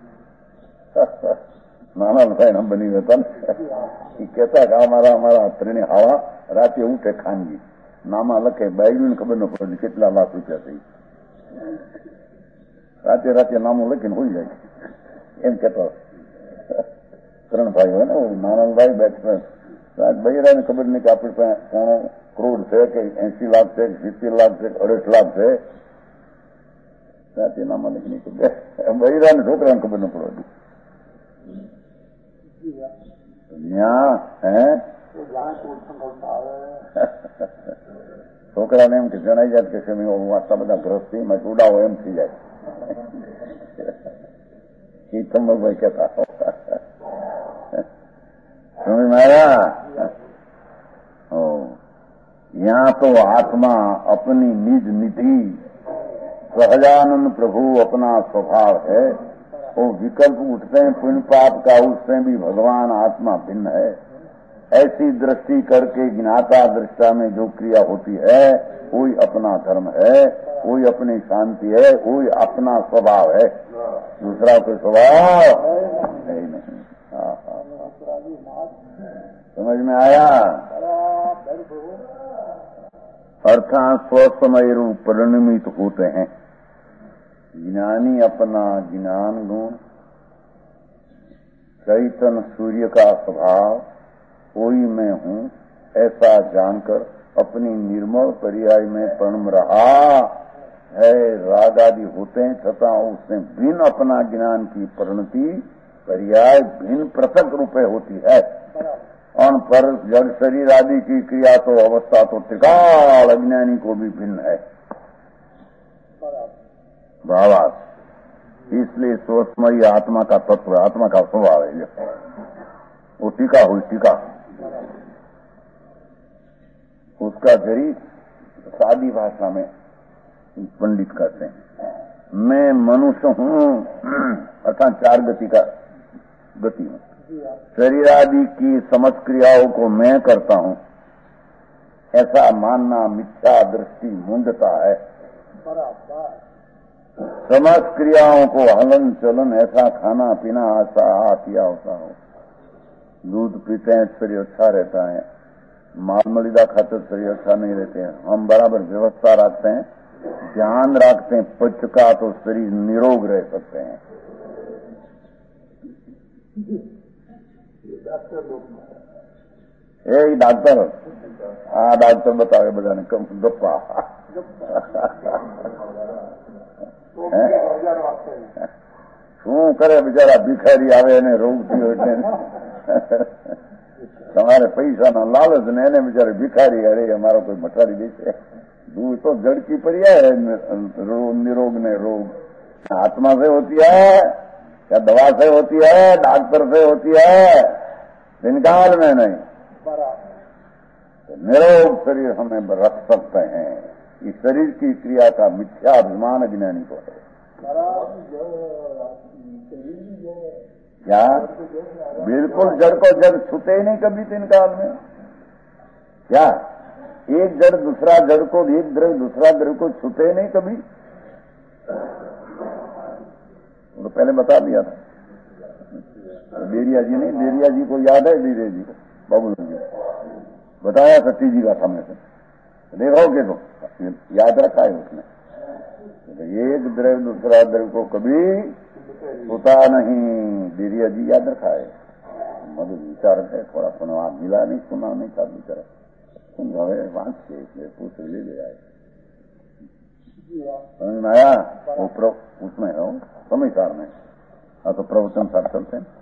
નાના ભાઈ નામ બની હતા ને, એ કહેતા કે અમારા અમારા ત્રણે હાવા રાતે ઉઠે ખાનગી, નામા લખે બાયડું ને ખબર ન પડે કેટલા લાખ રૂપિયા થઈ, રાતે રાતે નામું લખીને હોઈ જાય એમ કહેતા। ત્રણ ભાઈ હોય ને, નાના ભાઈ બેટ્સમેન બૈરા ને ખબર નહીં કે આપણી પાસે કોણ કરોડ છે કે એસી લાખ છે કે સિત્તેર લાખ છે કે અઢાર લાખ છે, રાતે નામા લખી બૈરા ને છોકરાને ખબર ન પડવા ત્યાં હે છોકરાને એમ કે જણાઈ જાય કે હું આટલા બધા ગ્રસ્તી મેં ઉડાવો એમ થઈ જાય, એ ચંબકભાઈ કહેતા। समझ में आया? यहाँ तो आत्मा अपनी निज निधि सहजानंद प्रभु अपना स्वभाव है, वो विकल्प उठते हैं पुण्य पाप का, उससे भी भगवान आत्मा भिन्न है। ऐसी दृष्टि करके ज्ञाता दृष्टा में जो क्रिया होती है वही अपना धर्म है, वही अपनी शांति है, वही अपना स्वभाव है। दूसरा कोई स्वभाव है ही नहीं। हाँ हाँ समझ में आया? अर्थात स्वसमय रूप परिणमित होते हैं। ज्ञानी अपना ज्ञान गुण, चैतन्य सूर्य का स्वभाव वही मैं हूँ ऐसा जानकर अपनी निर्मल पर्याय में प्रणम रहा है। राग आदि होते हैं छता उससे भिन्न अपना ज्ञान की परिणति पर्याय भिन्न पृथक रूपे होती है। और पर जड़ शरीर आदि की क्रिया तो अवस्था तो त्रिकाल अज्ञानी को भी भिन्न है भावार्थ। इसलिए स्वस्मयी आत्मा का तत्व, आत्मा का स्वभाव है। वो टीका हुई टीका उसका जरी सादी भाषा में पंडित कहते हैं, मैं मनुष्य हूँ अर्थात चार गति का गति हूँ। शरीर आदि की समस्त क्रियाओं को मैं करता हूँ ऐसा मानना मिथ्या दृष्टि मूंढता है। समस्त क्रियाओं को हलन चलन ऐसा खाना पीना ऐसा आतिया होता हो। दूध पीते हैं शरीर अच्छा रहता है, माल मलिदा खाते शरीर अच्छा नहीं रहते हैं। हम बराबर व्यवस्था रखते हैं, ध्यान रखते हैं पच का तो शरीर निरोग रह सकते हैं। ए डॉक्टर हाँ डॉक्टर बतावे बधाने कम गप्पा શું કરે બિચારા ભિખારી આવે એને રોગ થયો એટલે તમારે પૈસાના લાલચ ને એને બિચારે ભિખારી અરે અમારો કોઈ મઠારી દેશે दूध तो जड़ की परिया है। निरोग ने रोग आत्मा से होती है या दवा से होती है, डॉक्टर से होती है, इनकार में नहीं। तो निरोग शरीर हमें रख सकते हैं। इस शरीर की क्रिया का मिथ्या अभिमान अज्ञानी को है। क्या बिल्कुल जड़ को जड़ छूते ही नहीं कभी तीन काल में। क्या एक जड़ दूसरा जड़ को, एक द्रव्य दूसरा द्रव्य को छूते ही नहीं कभी। तो पहले बता दिया था डेरिया जी नहीं, डेरिया जी को याद है, डेरिया जी को बाबूलाल जी बताया सती जी का समय से देखोगे तो याद रखा है उसने। एक द्रव्य दूसरा द्रव्य को कभी होता नहीं, डेरिया जी याद रखा है। मधुर विचार है, थोड़ा सुना मिला नहीं, सुना नहीं था विचार समझावे वांच से इसलिए पूछ ले ले आए। समझ में आया? वो प्र उसमें हो समय सार में। हाँ तो प्रवचन सार चलते हैं।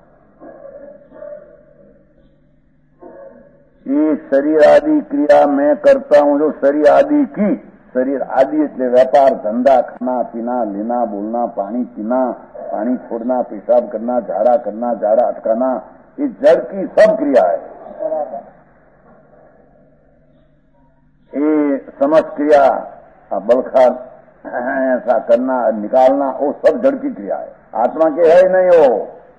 ये शरीर आदि क्रिया मैं करता हूँ जो शरीर आदि की, शरीर आदि એટલે व्यापार धंधा खाना पीना लेना बोलना पानी पीना पानी छोड़ना पेशाब करना झाड़ा करना झाड़ा अटकाना, ये जड़ की सब क्रिया है। ये समस्त क्रिया बलखा ऐसा करना निकालना वो सब जड़ की क्रिया है, आत्मा के है ही नहीं हो।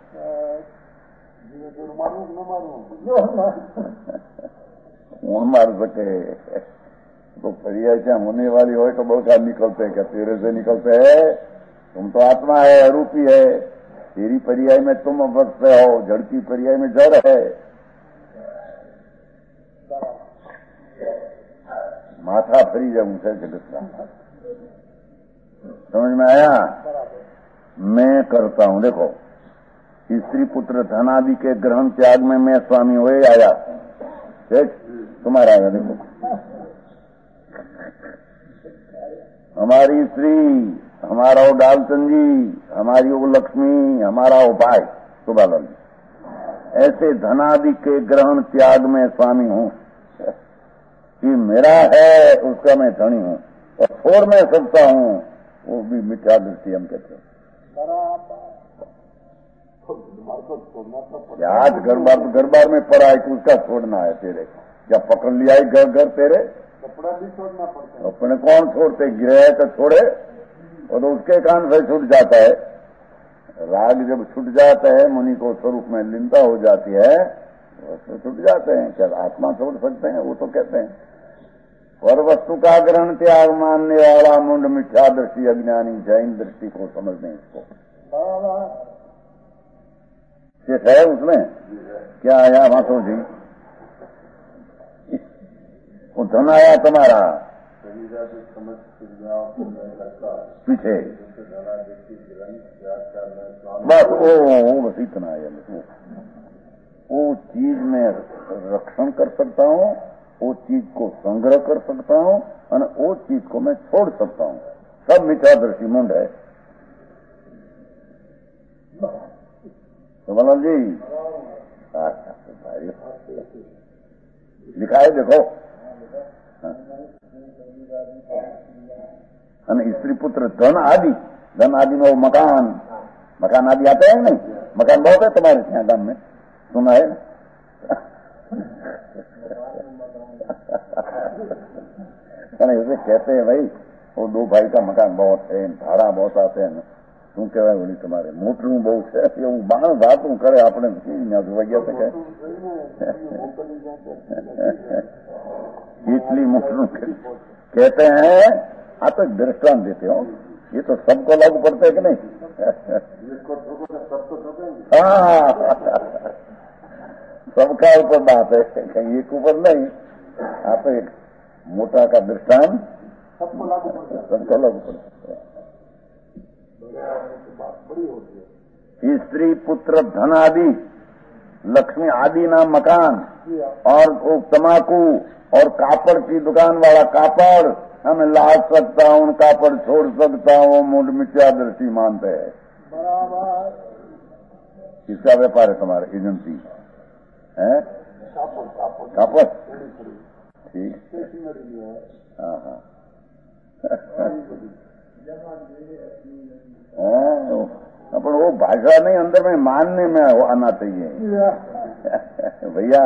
कौन मार सके तो परिया क्या होने वाली हो तो बहुत निकलते हैं। क्या तेरे से निकलते हैं? तुम तो आत्मा है, अरूपी है। तेरी पर्याय में तुम बसते हो, जड़ की पर्याय में जड़ है। माथा फरी जब उसे जगत का समझ में आया? मैं करता हूं। देखो स्त्री पुत्र धन आदि के ग्रहण त्याग में मैं स्वामी हुए आया। देख तुम्हारा आया, देखो हमारी स्त्री, हमारा वो डालचंद जी, हमारी वो लक्ष्मी, हमारा वो भाई सुबालाल जी, ऐसे धनादि के ग्रहण त्याग में स्वामी हूं। कि मेरा है उसका मैं धनी हूं और छोड़ मैं सकता हूं, वो भी मिथ्या दृष्टि हम कहते हैं। आज घर बार घर बार में पड़ा है कि उसका छोड़ना है तेरे, जब पकड़ लिया है घर घर तेरे कपड़ा भी छोड़ना पड़ता है। अपने कौन छोड़ते, गिरे तो छोड़े और तो उसके कान से छूट जाता है। राग जब छूट जाता है, मुनि को स्वरूप में लीनता हो जाती है, वस्तु छूट जाते हैं। क्या आत्मा छोड़ सकते हैं? वो तो कहते हैं पर वस्तु का ग्रहण त्याग मानने वाला मुंड मिथ्या दृष्टि अज्ञानी जैन दृष्टि को समझते हैं। इसको शेष है उसमें क्या आया माथो जी? वो धन आया तुम्हारा पीछे, बस वो बस इतना है। वो चीज में रक्षण कर सकता हूँ, वो चीज को संग्रह कर सकता हूँ और वो चीज को मैं छोड़ सकता हूँ। सब मिथ्यादर्शी मुंड है। तो बोला जी लिखा है देखो। स्त्री पुत्र धन आदि, धन आदि में वो मकान, मकान आदि आते हैं नहीं? मकान बहुत है तुम्हारे यहाँ गांव में, सुना है? ऐसे कहते हैं भाई वो दो भाई का मकान बहुत है, भाड़ा बहुत आते हैं। શું કહેવાય વળી તમારે મોટરું બહુ છે એવું બાણ વાતું કરે આપણે વાગ્યા શકે इसलिए मोटरू कहते हैं। आप तो दृष्टांत देते हो, ये तो सबको लागू पड़ता है कि नहीं? हाँ, सबका ऊपर बात है, कहीं एक ऊपर नहीं। आप एक मोटा का दृष्टांत सबको लागू पड़ता है, सबको लागू पड़ता है। स्त्री पुत्र धन आदि लक्ष्मी आदि ना मकान और तमाकू और कापड़ की दुकान वाला कापड़ हमें ला सकता हूँ, कापड़ छोड़ सकता हूँ, मूड मिथ्या दृष्टि मानते हैं। किसका व्यापार है तुम्हारे? एजेंसी है कापड़, ठीक। हाँ हाँ अपन वो भाषा नहीं, अंदर में मानने में आना चाहिए भैया।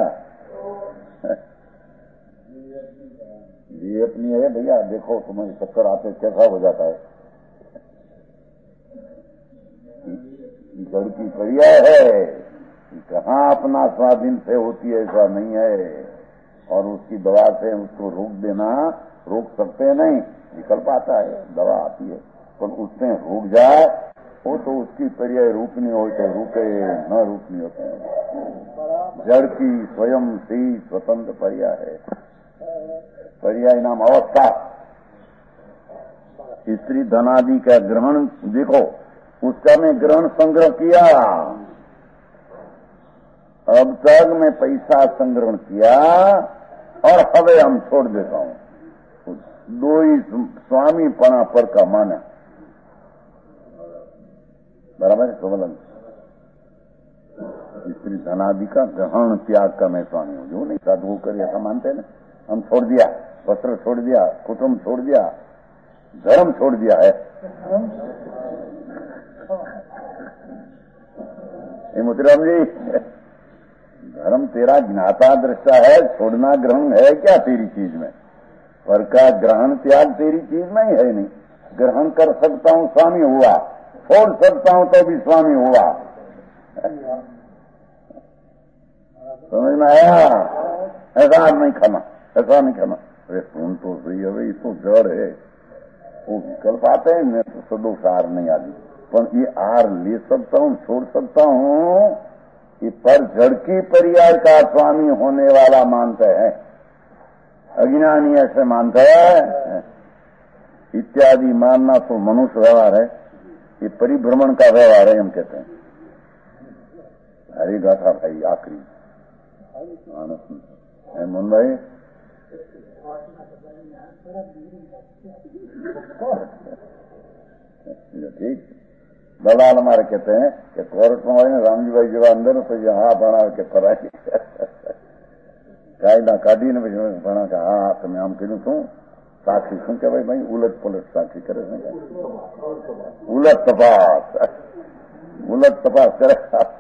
ये अपनी है भैया, देखो तुम्हें चक्कर आते कैसा हो जाता है। लड़की बढ़िया है, कहाँ अपना स्वाधीन से होती है, ऐसा नहीं है। और उसकी दवा से उसको रोक देना, रोक सकते नहीं, विकल्प आता है, दवा आती है, पर उससे रुक जाए वो तो उसकी पर्याय रूपनी हो तो रुके, न रूपनी होती। जड़ की स्वयं से स्वतंत्र पर्याय है। पर्याय नाम अवस्था। स्त्री धनादि का ग्रहण देखो, उसका मैं ग्रहण संग्रह किया। अब तक मैं पैसा संग्रहण किया और हवे हम छोड़ देता हूं। दो ही स्वामी पना पर का माना बराबर है। सोमलन स्त्री धनादि का ग्रहण त्याग का मैं स्वामी हूं। जो नहीं साधु कर ऐसा मानते ना, हम छोड़ दिया, वस्त्र छोड़ दिया, कुटुंब छोड़ दिया, धर्म छोड़ दिया है। ये मोतीराम जी, धर्म तेरा ज्ञाता दृष्टा है, छोड़ना ग्रहण है क्या तेरी चीज में? पर का ग्रहण त्याग तेरी चीज में ही है नहीं। ग्रहण कर सकता हूं, स्वामी हुआ, छोड़ सकता हूं तो भी स्वामी हुआ। समझ में आया? ऐसा नहीं खाना, ऐसा नहीं खाना। अरे सुन तो सही है भाई, तो जड़ है, वो विकल्प आते हैं तो सदोष आर नहीं आदि, पर ये आर ले सकता हूं, छोड़ सकता हूं। ये पर जड़ की पर्याय का स्वामी होने वाला मानते हैं, अज्ञानी ऐसे मानते हैं। इत्यादि मानना तो मनुष्य व्यवहार है, ये परिभ्रमण का व्यवहार है, हम कहते हैं। हरी गाथा भाई आखिरी है मोहन भाई। ठीक, दलाल हमारे कहते हैं कि कोर्ट में હોય ને રામજીભાઈ જેવા અંદર તો હા ભણાવે કે ફરાય કાયદા કાઢીને પછી ભણા કે હા તમે આમ કીધું શું સાક્ષી શું કહેવાય ભાઈ? ઉલટ પલટ સાક્ષી કરે છે, ઉલટ તપાસ, ઉલટ તપાસ કરે।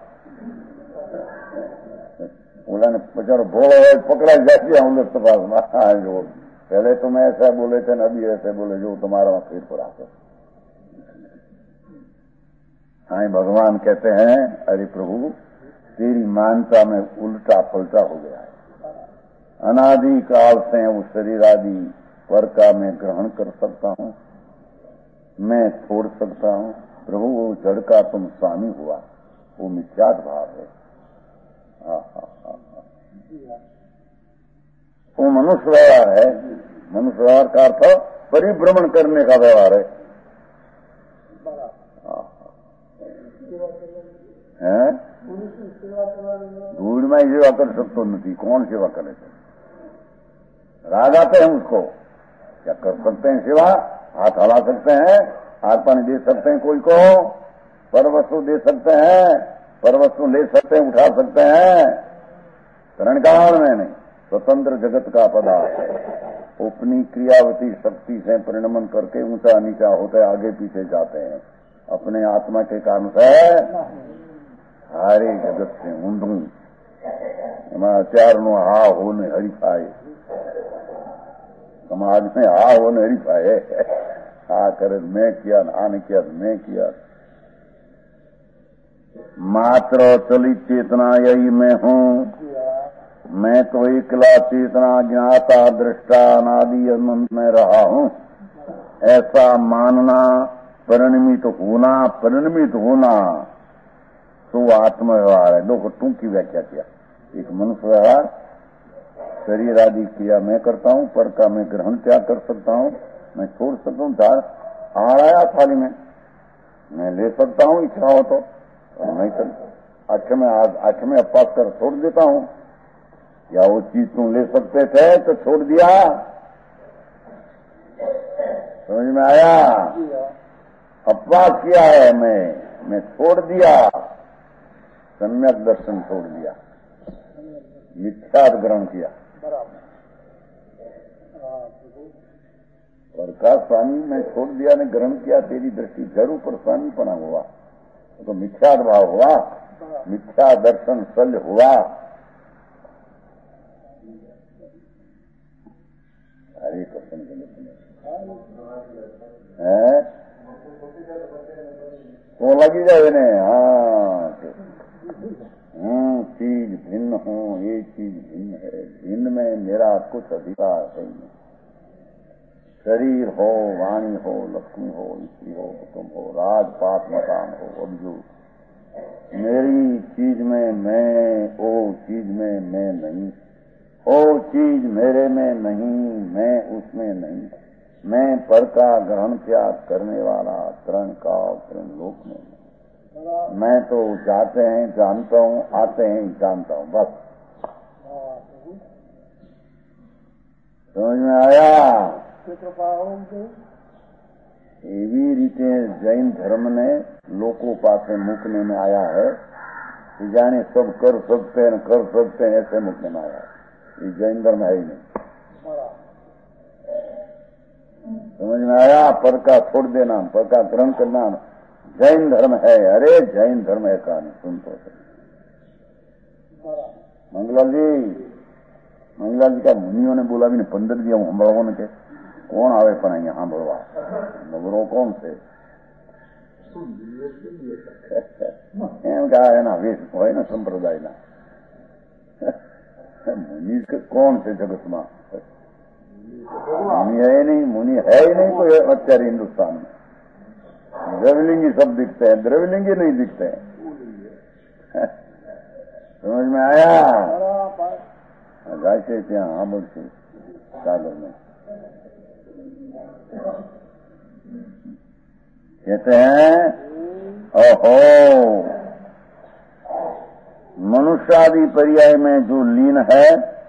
ઓલાને બચારો ભોળો હોય પકડાઈ જાય ઉલટ તપાસમાં। જો पहले तो मैं ऐसा बोले थे, अभी ऐसे बोले, जो तुम्हारा फिर पर आते। हाँ, भगवान कहते हैं अरे प्रभु तेरी मानता में उल्टा पलटा हो गया है। अनादि काल से वो शरीर आदि पर का मैं ग्रहण कर सकता हूँ, मैं छोड़ सकता हूँ। प्रभु वो जड़ का तुम स्वामी हुआ, वो मिथ्यात भाव है। हाँ हाँ हाँ हाँ, वो मनुष्य व्यवहार है। मनुष्य व्यवहार का अर्थ परिभ्रमण करने का व्यवहार है। हैं? धूल में सेवा कर सकते नहीं, कौन सेवा करे? राग आते हैं उसको, क्या कर सकते हैं सेवा? हाथ हला सकते हैं, हाथ पानी दे सकते हैं, कोई को पर वस्तु दे सकते हैं, पर वस्तु ले सकते हैं, उठा सकते हैं। करण काल में नहीं, स्वतंत्र जगत का पदार्थ है। अपनी क्रियावती शक्ति से परिणमन करके ऊंचा नीचा होते आगे पीछे जाते हैं। अपने आत्मा के कारण से सारे जगत से ऊंधू हमारा चार नो हा हो ने हरिफाए, समाज में हा हो ने हरिफाए। हा करे मैं किया, आने किया मैं किया। मात्र चलित चेतना यही मैं हूँ, मैं तो एकला चेतना ज्ञाता दृष्टा अनादि अनंत में रहा हूँ, ऐसा मानना, परिणमित होना, परिणमित होना तो आत्मव्यवहार है। देखो टूंकी व्याख्या किया। एक मनुष्य व्यवहार, शरीर आदि क्रिया मैं करता हूँ, पर का मैं ग्रहण त्याग कर सकता हूँ, मैं छोड़ सकता हूँ। दाल आ आया थाली में मैं ले सकता हूँ, इच्छा हो तो, नहीं कर आठ में आठ में अपास कर छोड़ देता हूँ। या वो चीज तुम ले सकते थे तो छोड़ दिया, समझ में आया? अपवाद किया है, मैं मैं छोड़ दिया, सम्यक दर्शन छोड़ दिया, मिथ्यात ग्रहण किया। पर का स्वामी मैं छोड़ दिया ने ग्रहण किया, तेरी दृष्टि जरूर पर स्वामी पना हुआ, तो मिथ्यात भाव हुआ, मिथ्या दर्शन शल्य हुआ। हरे कृष्ण है वो लगी जाए ने। हाँ, हूँ चीज भिन्न हूँ, ये चीज भिन्न है, भिन्न में मेरा कुछ अधिकार है नहीं। शरीर हो, वाणी हो, लक्ष्मी हो, स्त्री हो, कुटुंब हो, राजपाट मकान हो, अभिजोग, मेरी चीज में मैं, ओ चीज में मैं नहीं, ओ चीज मेरे में नहीं, मैं उसमें नहीं। मैं पर का ग्रहण त्याग करने वाला तरण काल तरण लोक में नहीं। मैं तो जाते हैं जानता हूँ, आते हैं जानता हूँ, बस। समझ में आया? एवी रीते जैन धर्म ने लोगों पास मुकने में आया है कि जाने सब कर सकते हैं, कर सकते हैं, ऐसे मुकने में आया है। ये जैन धर्म है ही नहीं। समझ में आया? पर का छोड़ देना, पर का ग्रहण करना जैन धर्म है। अरे जैन धर्म है कहानी सुन तो। मंगलाल जी, मंगलाल जी का मुनियों ने बोला भी नहीं, पंडित जी हम बड़ों ने के कौन आवे पर यहाँ बड़वा नगरों कौन से कहा है ना, वेश है ना संप्रदाय ना मुनि के कौन से जगत में मुनि है ही नहीं, मुनि है ही नहीं कोई अत्यार हिंदुस्तान में। द्रविलिंगी सब दिखते हैं, द्रविलिंगी नहीं दिखते हैं। समझ में आया? गायसे ત્યાં આંબળ છે સાગર में कहते हैं ओहो मनुष्यादि पर्याय में जो लीन है,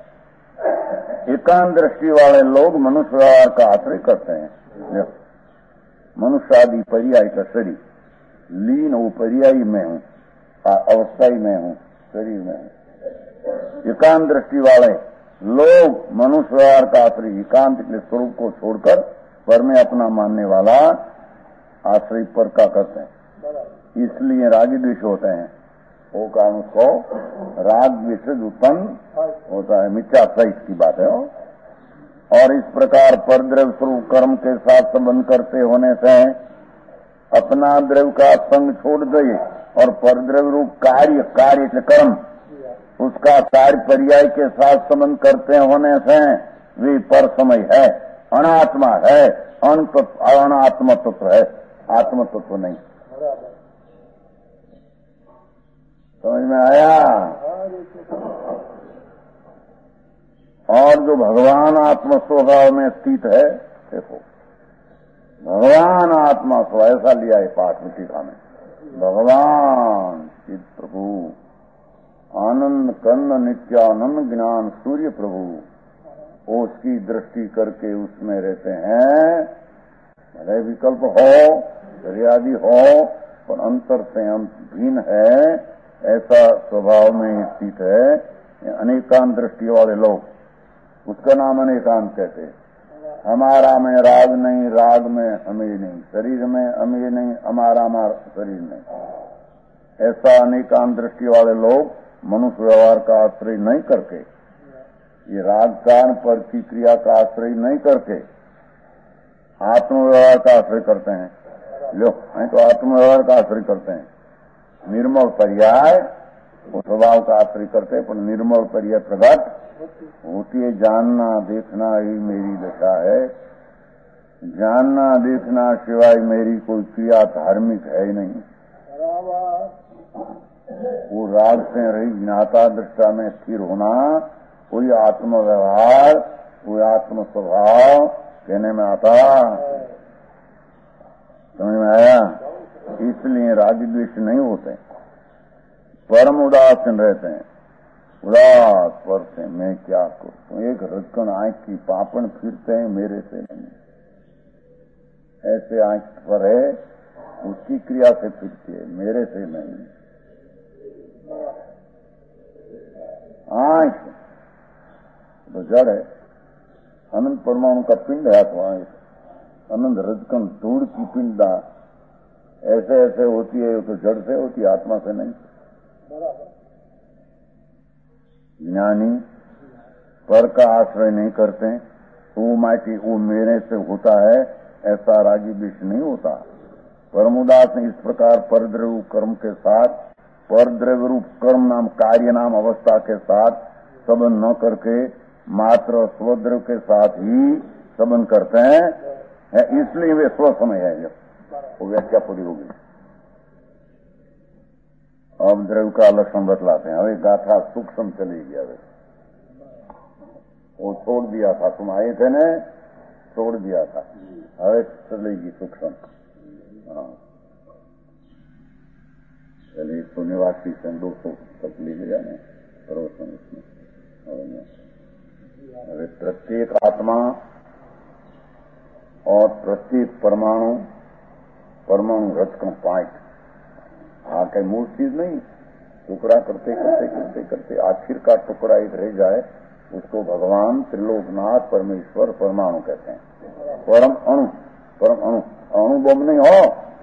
एकांत दृष्टि वाले लोग मनुष्य व्यवहार का आश्रय करते हैं। मनुष्यादि पर्याय का शरीर लीन वो पर्यायी में हूँ, अवस्थाई में हूँ, शरीर में हूँ। एकांत दृष्टि वाले लोग मनुष्य व्यवहार का आश्रय एकांत के स्वरूप को छोड़कर पर में अपना मानने वाला आश्रय पर का करते हैं। इसलिए रागी द्वेष होते हैं। वो कारण को राग द्वेष उत्पन्न होता है। मिथ्या सहित की बात है। और इस प्रकार परद्रव्य स्वरूप कर्म के साथ संबंध करते होने से अपना द्रव्य का संग छोड़ दे और परद्रव्य रूप कार्य कार्य के कर्म उसका कार्य पर्याय के साथ संबंध करते होने से वे पर समय है, अनात्मा है, अनात्म तत्व है, आत्म तत्व नहीं। समझ में आया? और जो भगवान आत्म स्वभाव में स्थित है, देखो भगवान आत्मा स्व ऐसा लिया है पाठ में टीका में, भगवान चित प्रभु आनंद कंद नित्यानंद ज्ञान सूर्य प्रभु, उसकी दृष्टि करके उसमें रहते हैं। भले विकल्प हो, दरियादी हो, पर अंतर से अंत भिन्न है, ऐसा स्वभाव में स्थित है। अनेकांत दृष्टि वाले लोग, उसका नाम अनेकांत कहते हैं। हमारा में राग नहीं, राग में हमें नहीं, शरीर में हमें नहीं, हमारा हमारा शरीर नहीं। ऐसा अनेकांत दृष्टि वाले लोग मनुष्य व्यवहार का आश्रय नहीं करके, ये राग कारण पर की क्रिया का आश्रय नहीं करके आत्म व्यवहार का आश्रय करते हैं। लो नहीं तो आत्म व्यवहार का आश्रय करते हैं। निर्मल पर्याय वो स्वभाव का आश्रय करते हैं, पर निर्मल पर्याय प्रगट होती है। जानना देखना ही मेरी दशा है, जानना देखना सिवाय मेरी कोई क्रिया धार्मिक है ही नहीं। वो राग से रही ज्ञाता दृष्टा में स्थिर होना, कोई आत्म व्यवहार, कोई आत्म स्वभाव कहने में आता। समझ में आया? इसलिए राग द्वेष नहीं होते, परम उदासीन रहते हैं। उदास पर से मैं क्या करूं, एक रजकण आंख की पापन फिरते हैं, मेरे से नहीं। ऐसे आंख पर है, उसकी क्रिया से फिरती है, मेरे से नहीं। आंख तो जड़ है, अनंत परमाणु का पिंड है तो आंख, अनंत रजकण धूड़ की पिंडा ऐसे ऐसे होती है, तो जड़ से होती है, आत्मा से नहीं। ज्ञानी पर का आश्रय नहीं करते, वो माटी वो मेरे से होता है, ऐसा रागी विष नहीं होता। परमुदास ने इस प्रकार परद्रव्य कर्म के साथ, परद्रव्य रूप कर्म नाम कार्य नाम अवस्था के साथ संबंध न करके मात्र स्वद्रव्य के साथ ही संबंध करते हैं, है, इसलिए वे स्व समय है। वो व्याख्या पूरी होगी। अब द्रव्य का लक्षण बतलाते हैं। अभी गाथा सूक्ष्म चली गया, वो छोड़ दिया था, तुम आए थे ने छोड़ दिया था, अरे चलेगी सूक्ष्म। हाँ चलिए, तो निवासी से दो सौ तक लीजिएगा ना प्रवचन इसमें। अरे प्रत्येक आत्मा और प्रत्येक परमाणु, परमाणु रचकण पाइट आके मूल चीज नहीं, टुकड़ा करते करते करते करते आखिर का टुकड़ा एक रह जाए, उसको भगवान त्रिलोकनाथ परमेश्वर परमाणु कहते हैं। परम अणु, परम अणु, अणु बम नहीं हो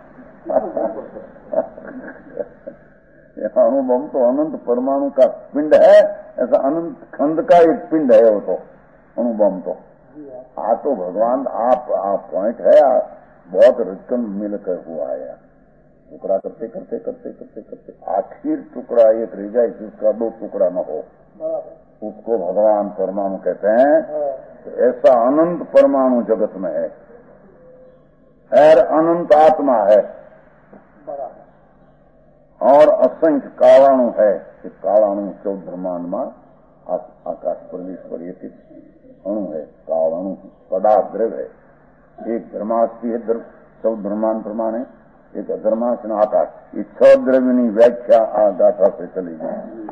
अणु बम तो अनंत परमाणु का पिंड है, ऐसा अनंत खंड का एक पिंड है वो तो अणु बम। तो आ तो भगवान आप आप पॉइंट है, बहुत रचकन मिलकर हुआ है। टुकड़ा करते करते करते करते करते आखिर टुकड़ा एक रह जाए, जिसका दो टुकड़ा न हो, उसको भगवान परमाणु कहते हैं। तो ऐसा अनंत परमाणु जगत में है, और अनंत आत्मा है, और असंख्य कालाणु है। कालाणु चौब्रह्मांड में आकाश परमेश्वर ये अणु है, कालाणु पदार्थ द्रव्य है। एक धर्मास्थी है, चौब्रह्मांड प्रमाण है, एक अधर्मासन आकाश। ये छह द्रव्यनी व्याख्या आ गाथा से चलेगी।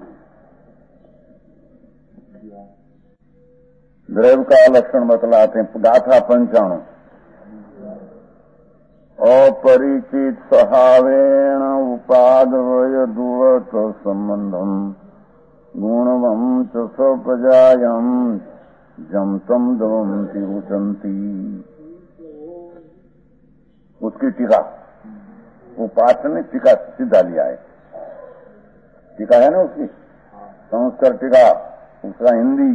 द्रव्य का लक्षण बतलाते हैं। गाथा पंचाणु। अपरिचित सहावेण उपादवय दुवत संबंधम गुणवम च सपजायम जमतम दवंती उचंती। उसकी टीका उपासना ने टीका सीधा लिया है, टीका है ना उसकी, संस्कार टीका, उसका हिंदी।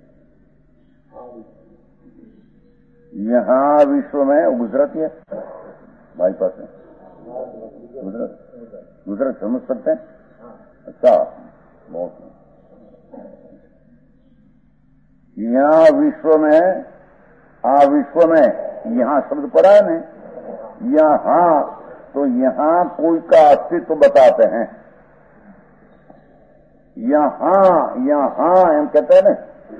यहाँ विश्व में गुजराती है, बाईपास में गुजरात गुजरात समझ सकते हैं? अच्छा, बहुत यहाँ विश्व में, आ विश्व में यहाँ शब्द पड़ा है ना, यहाँ तो यहाँ कोई का अस्तित्व बताते हैं। यहाँ यहाँ हम कहते हैं ना,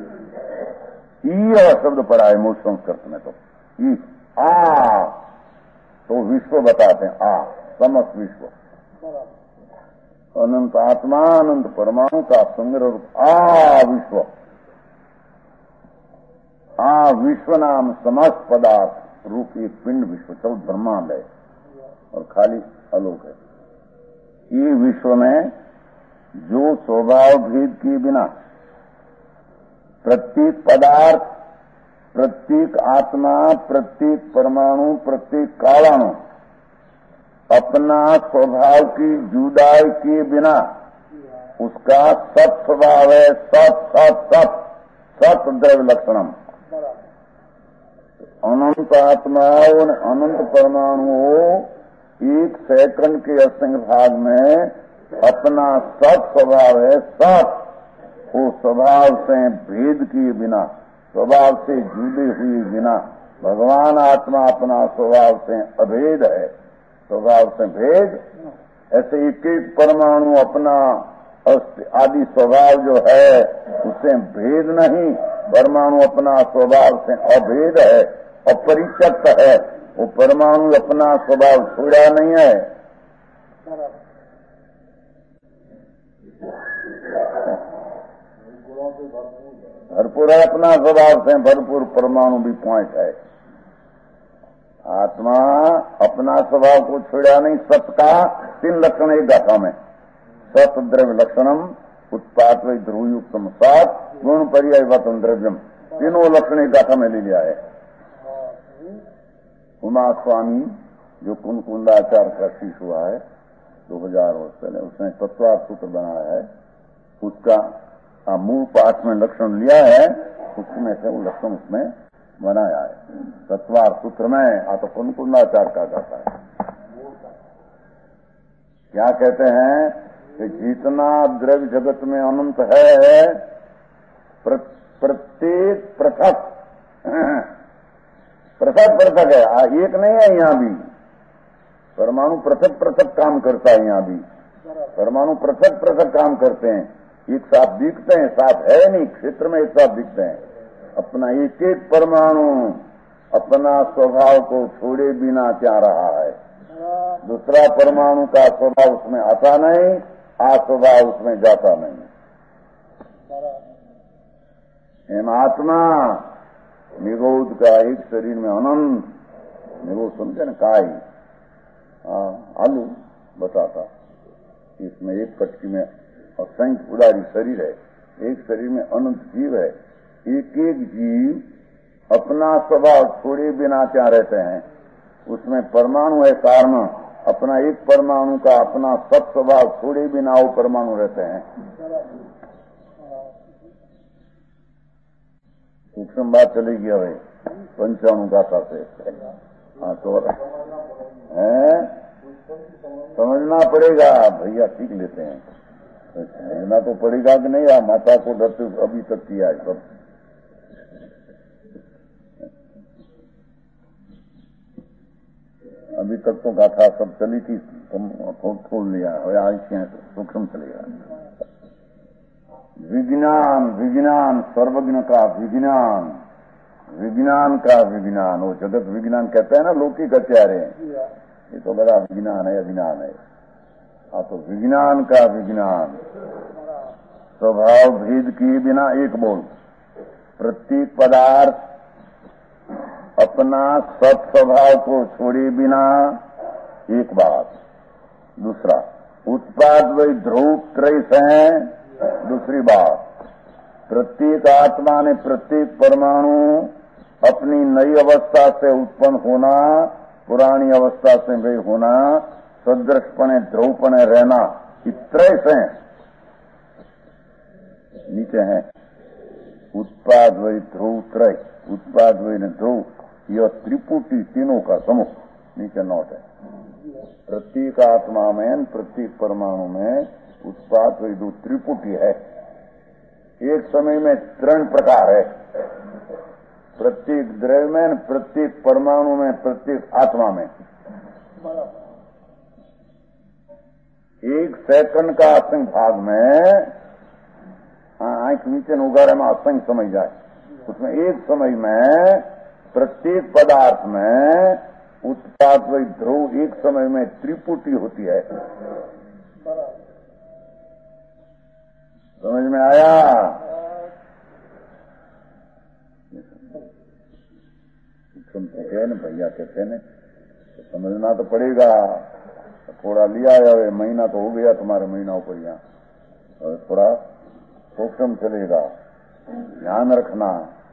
यह शब्द पड़ा है मूल संस्कृत में, तो ई आ तो विश्व बताते हैं, आ समस्त विश्व, अनंत आत्मा अनंत परमाणु का संग्रह रूप आ विश्व। आ विश्व नाम समस्त पदार्थ रूप एक पिंड विश्व, चौथ ब्रह्मांड है और खाली आलोक है। ये विश्व में जो स्वभाव भेद के बिना प्रत्येक पदार्थ, प्रत्येक आत्मा, प्रत्येक परमाणु, प्रत्येक कालाणु अपना स्वभाव की जुदाई के बिना उसका सत स्वभाव है, सत सत सत सत द्रव्य लक्षणम। अनंत आत्माओं अनंत परमाणुओं एक सेकंड के असंख्य भाग में अपना सत स्वभाव है, सत वो स्वभाव से भेद किए बिना, स्वभाव से जुड़े हुए बिना, भगवान आत्मा अपना स्वभाव से अभेद है, स्वभाव से भेद। ऐसे एक एक परमाणु अपना आदि स्वभाव जो है उससे भेद नहीं, परमाणु अपना स्वभाव से अभेद है, अपरित्यक्त है। वो परमाणु अपना स्वभाव छोड़ा नहीं है। भरपूर है, अपना स्वभाव से भरपूर परमाणु भी पॉइंट है। आत्मा अपना स्वभाव को छोड़ा नहीं। सत का तीन लक्षण एक गाथा में, सत द्रव्य लक्षणम, उत्पाद वही ध्रुवयुक्तम, सात गुण पर्याय वतन द्रव्यम, तीनों लक्षण एक गाथा में ले लिया है। उमा स्वामी जो कुंकुंदाचार्य का शीश हुआ है दो हजार वर्ष पहले, उसने तत्वार्थ सूत्र बनाया है, उसका मूल पाठ में लक्षण लिया है, उसमें से वो लक्षण उसमें बनाया है तत्वार्थ सूत्र में। आ तो कुंकुंदाचार्य का जाता है। क्या कहते हैं कि जितना द्रव्य जगत में अनंत है, प्रत्येक पृथक पृथक पृथक है, एक नहीं है। यहाँ भी परमाणु पृथक पृथक काम करता है। यहाँ भी परमाणु पृथक पृथक काम करते हैं, एक साथ दिखते हैं, साथ है नहीं, क्षेत्र में एक साथ दिखते हैं। अपना एक एक परमाणु अपना स्वभाव को छोड़े बिना क्या रहा है। दूसरा परमाणु का स्वभाव उसमें आता नहीं, आ स्वभाव उसमें जाता नहीं। एम आत्मा निगोद का एक शरीर में अनंत, निगोद समझे न, काई आलू बताता, इसमें एक कटकी में असंख्य उदारी शरीर है, एक शरीर में अनंत जीव है। एक एक जीव अपना स्वभाव छोड़े बिना क्या रहते हैं, उसमें परमाणु है कारण, अपना एक परमाणु का अपना सब स्वभाव छोड़े बिना वो परमाणु रहते हैं। सूक्ष्म बात चलेगी अब पंचाणु गाथा से। हाँ तो है, समझना पड़ेगा भैया, सीख लेते हैं, समझना तो पड़ेगा कि नहीं। माता को डरते अभी तक किया है सब। अभी तक तो गाथा सब चली थी, तुम खोल लिया, आज सूक्ष्म चलेगा। विज्ञान विज्ञान सर्वज्ञ का विज्ञान, विज्ञान का विज्ञान, वो जगत विज्ञान कहते हैं ना, लौकिक आचार्य, ये तो बड़ा विज्ञान है, अभिज्ञान है। हाँ तो विज्ञान का विज्ञान, स्वभाव भेद किए बिना एक बोल, प्रत्येक पदार्थ अपना सत स्वभाव को छोड़े बिना एक बात। दूसरा, उत्पाद वही ध्रुव त्रैस है, दूसरी बात। प्रत्येक आत्मा ने प्रत्येक परमाणु अपनी नई अवस्था से उत्पन्न होना, पुरानी अवस्था से वे होना, सदृशपणे ध्रुवपणे रहना, त्रैस हैं, नीचे हैं। उत्पाद वही ध्रुव त्रय, उत्पाद वही ध्रुव, यह त्रिपुटी तीनों का समूह, नीचे नोट है। प्रत्येक आत्मा में, प्रत्येक परमाणु में उत्पाद वही दो त्रिपुटी है। एक समय में तीन प्रकार है, प्रत्येक द्रव्य में, प्रत्येक परमाणु में, प्रत्येक आत्मा में। एक सेकंड का असंख्य भाग में, आंख नीचे उगाड़े में असंख्य समझ जाए, उसमें एक समय में प्रत्येक पदार्थ में उत्पाद वही ध्रुव एक समय में त्रिपुटी होती है। समझ में आया? सुनते हैं न भैया, कहते हैं तो समझना तो पड़ेगा। थोड़ा लिया है, महीना तो हो गया तुम्हारे महीना ऊपर यहाँ, और थोड़ा सूक्ष्म चलेगा, ध्यान रखना।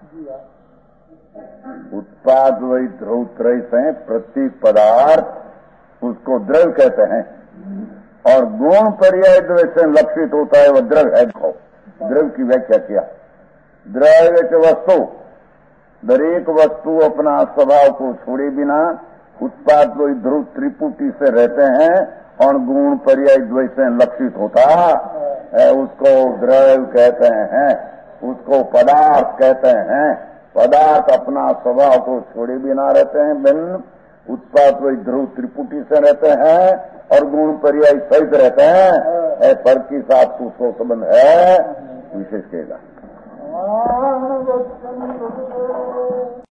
उत्पाद वही ध्रुव त्रय से प्रत्येक पदार्थ उसको द्रव्य कहते हैं, और गुण पर्याय द्रव्य से लक्षित होता है वह द्रव्य है। देखो द्रव्य की व्याख्या किया, द्रव्य के वस्तु, दरेक वस्तु अपना स्वभाव को छोड़े बिना उत्पाद वही ध्रुव त्रिपुटी से रहते हैं और गुण पर्याय द्वय से लक्षित होता है, उसको द्रव्य कहते हैं, उसको पदार्थ कहते हैं। पदार्थ अपना स्वभाव को छोड़े बिना रहते हैं, भिन्न उत्पाद वही ध्रुव त्रिपुटी से रहते हैं और गुण पर्याय सहित रहते हैं। फर्क के साथ उसको संबंध है, विशेष कहेगा।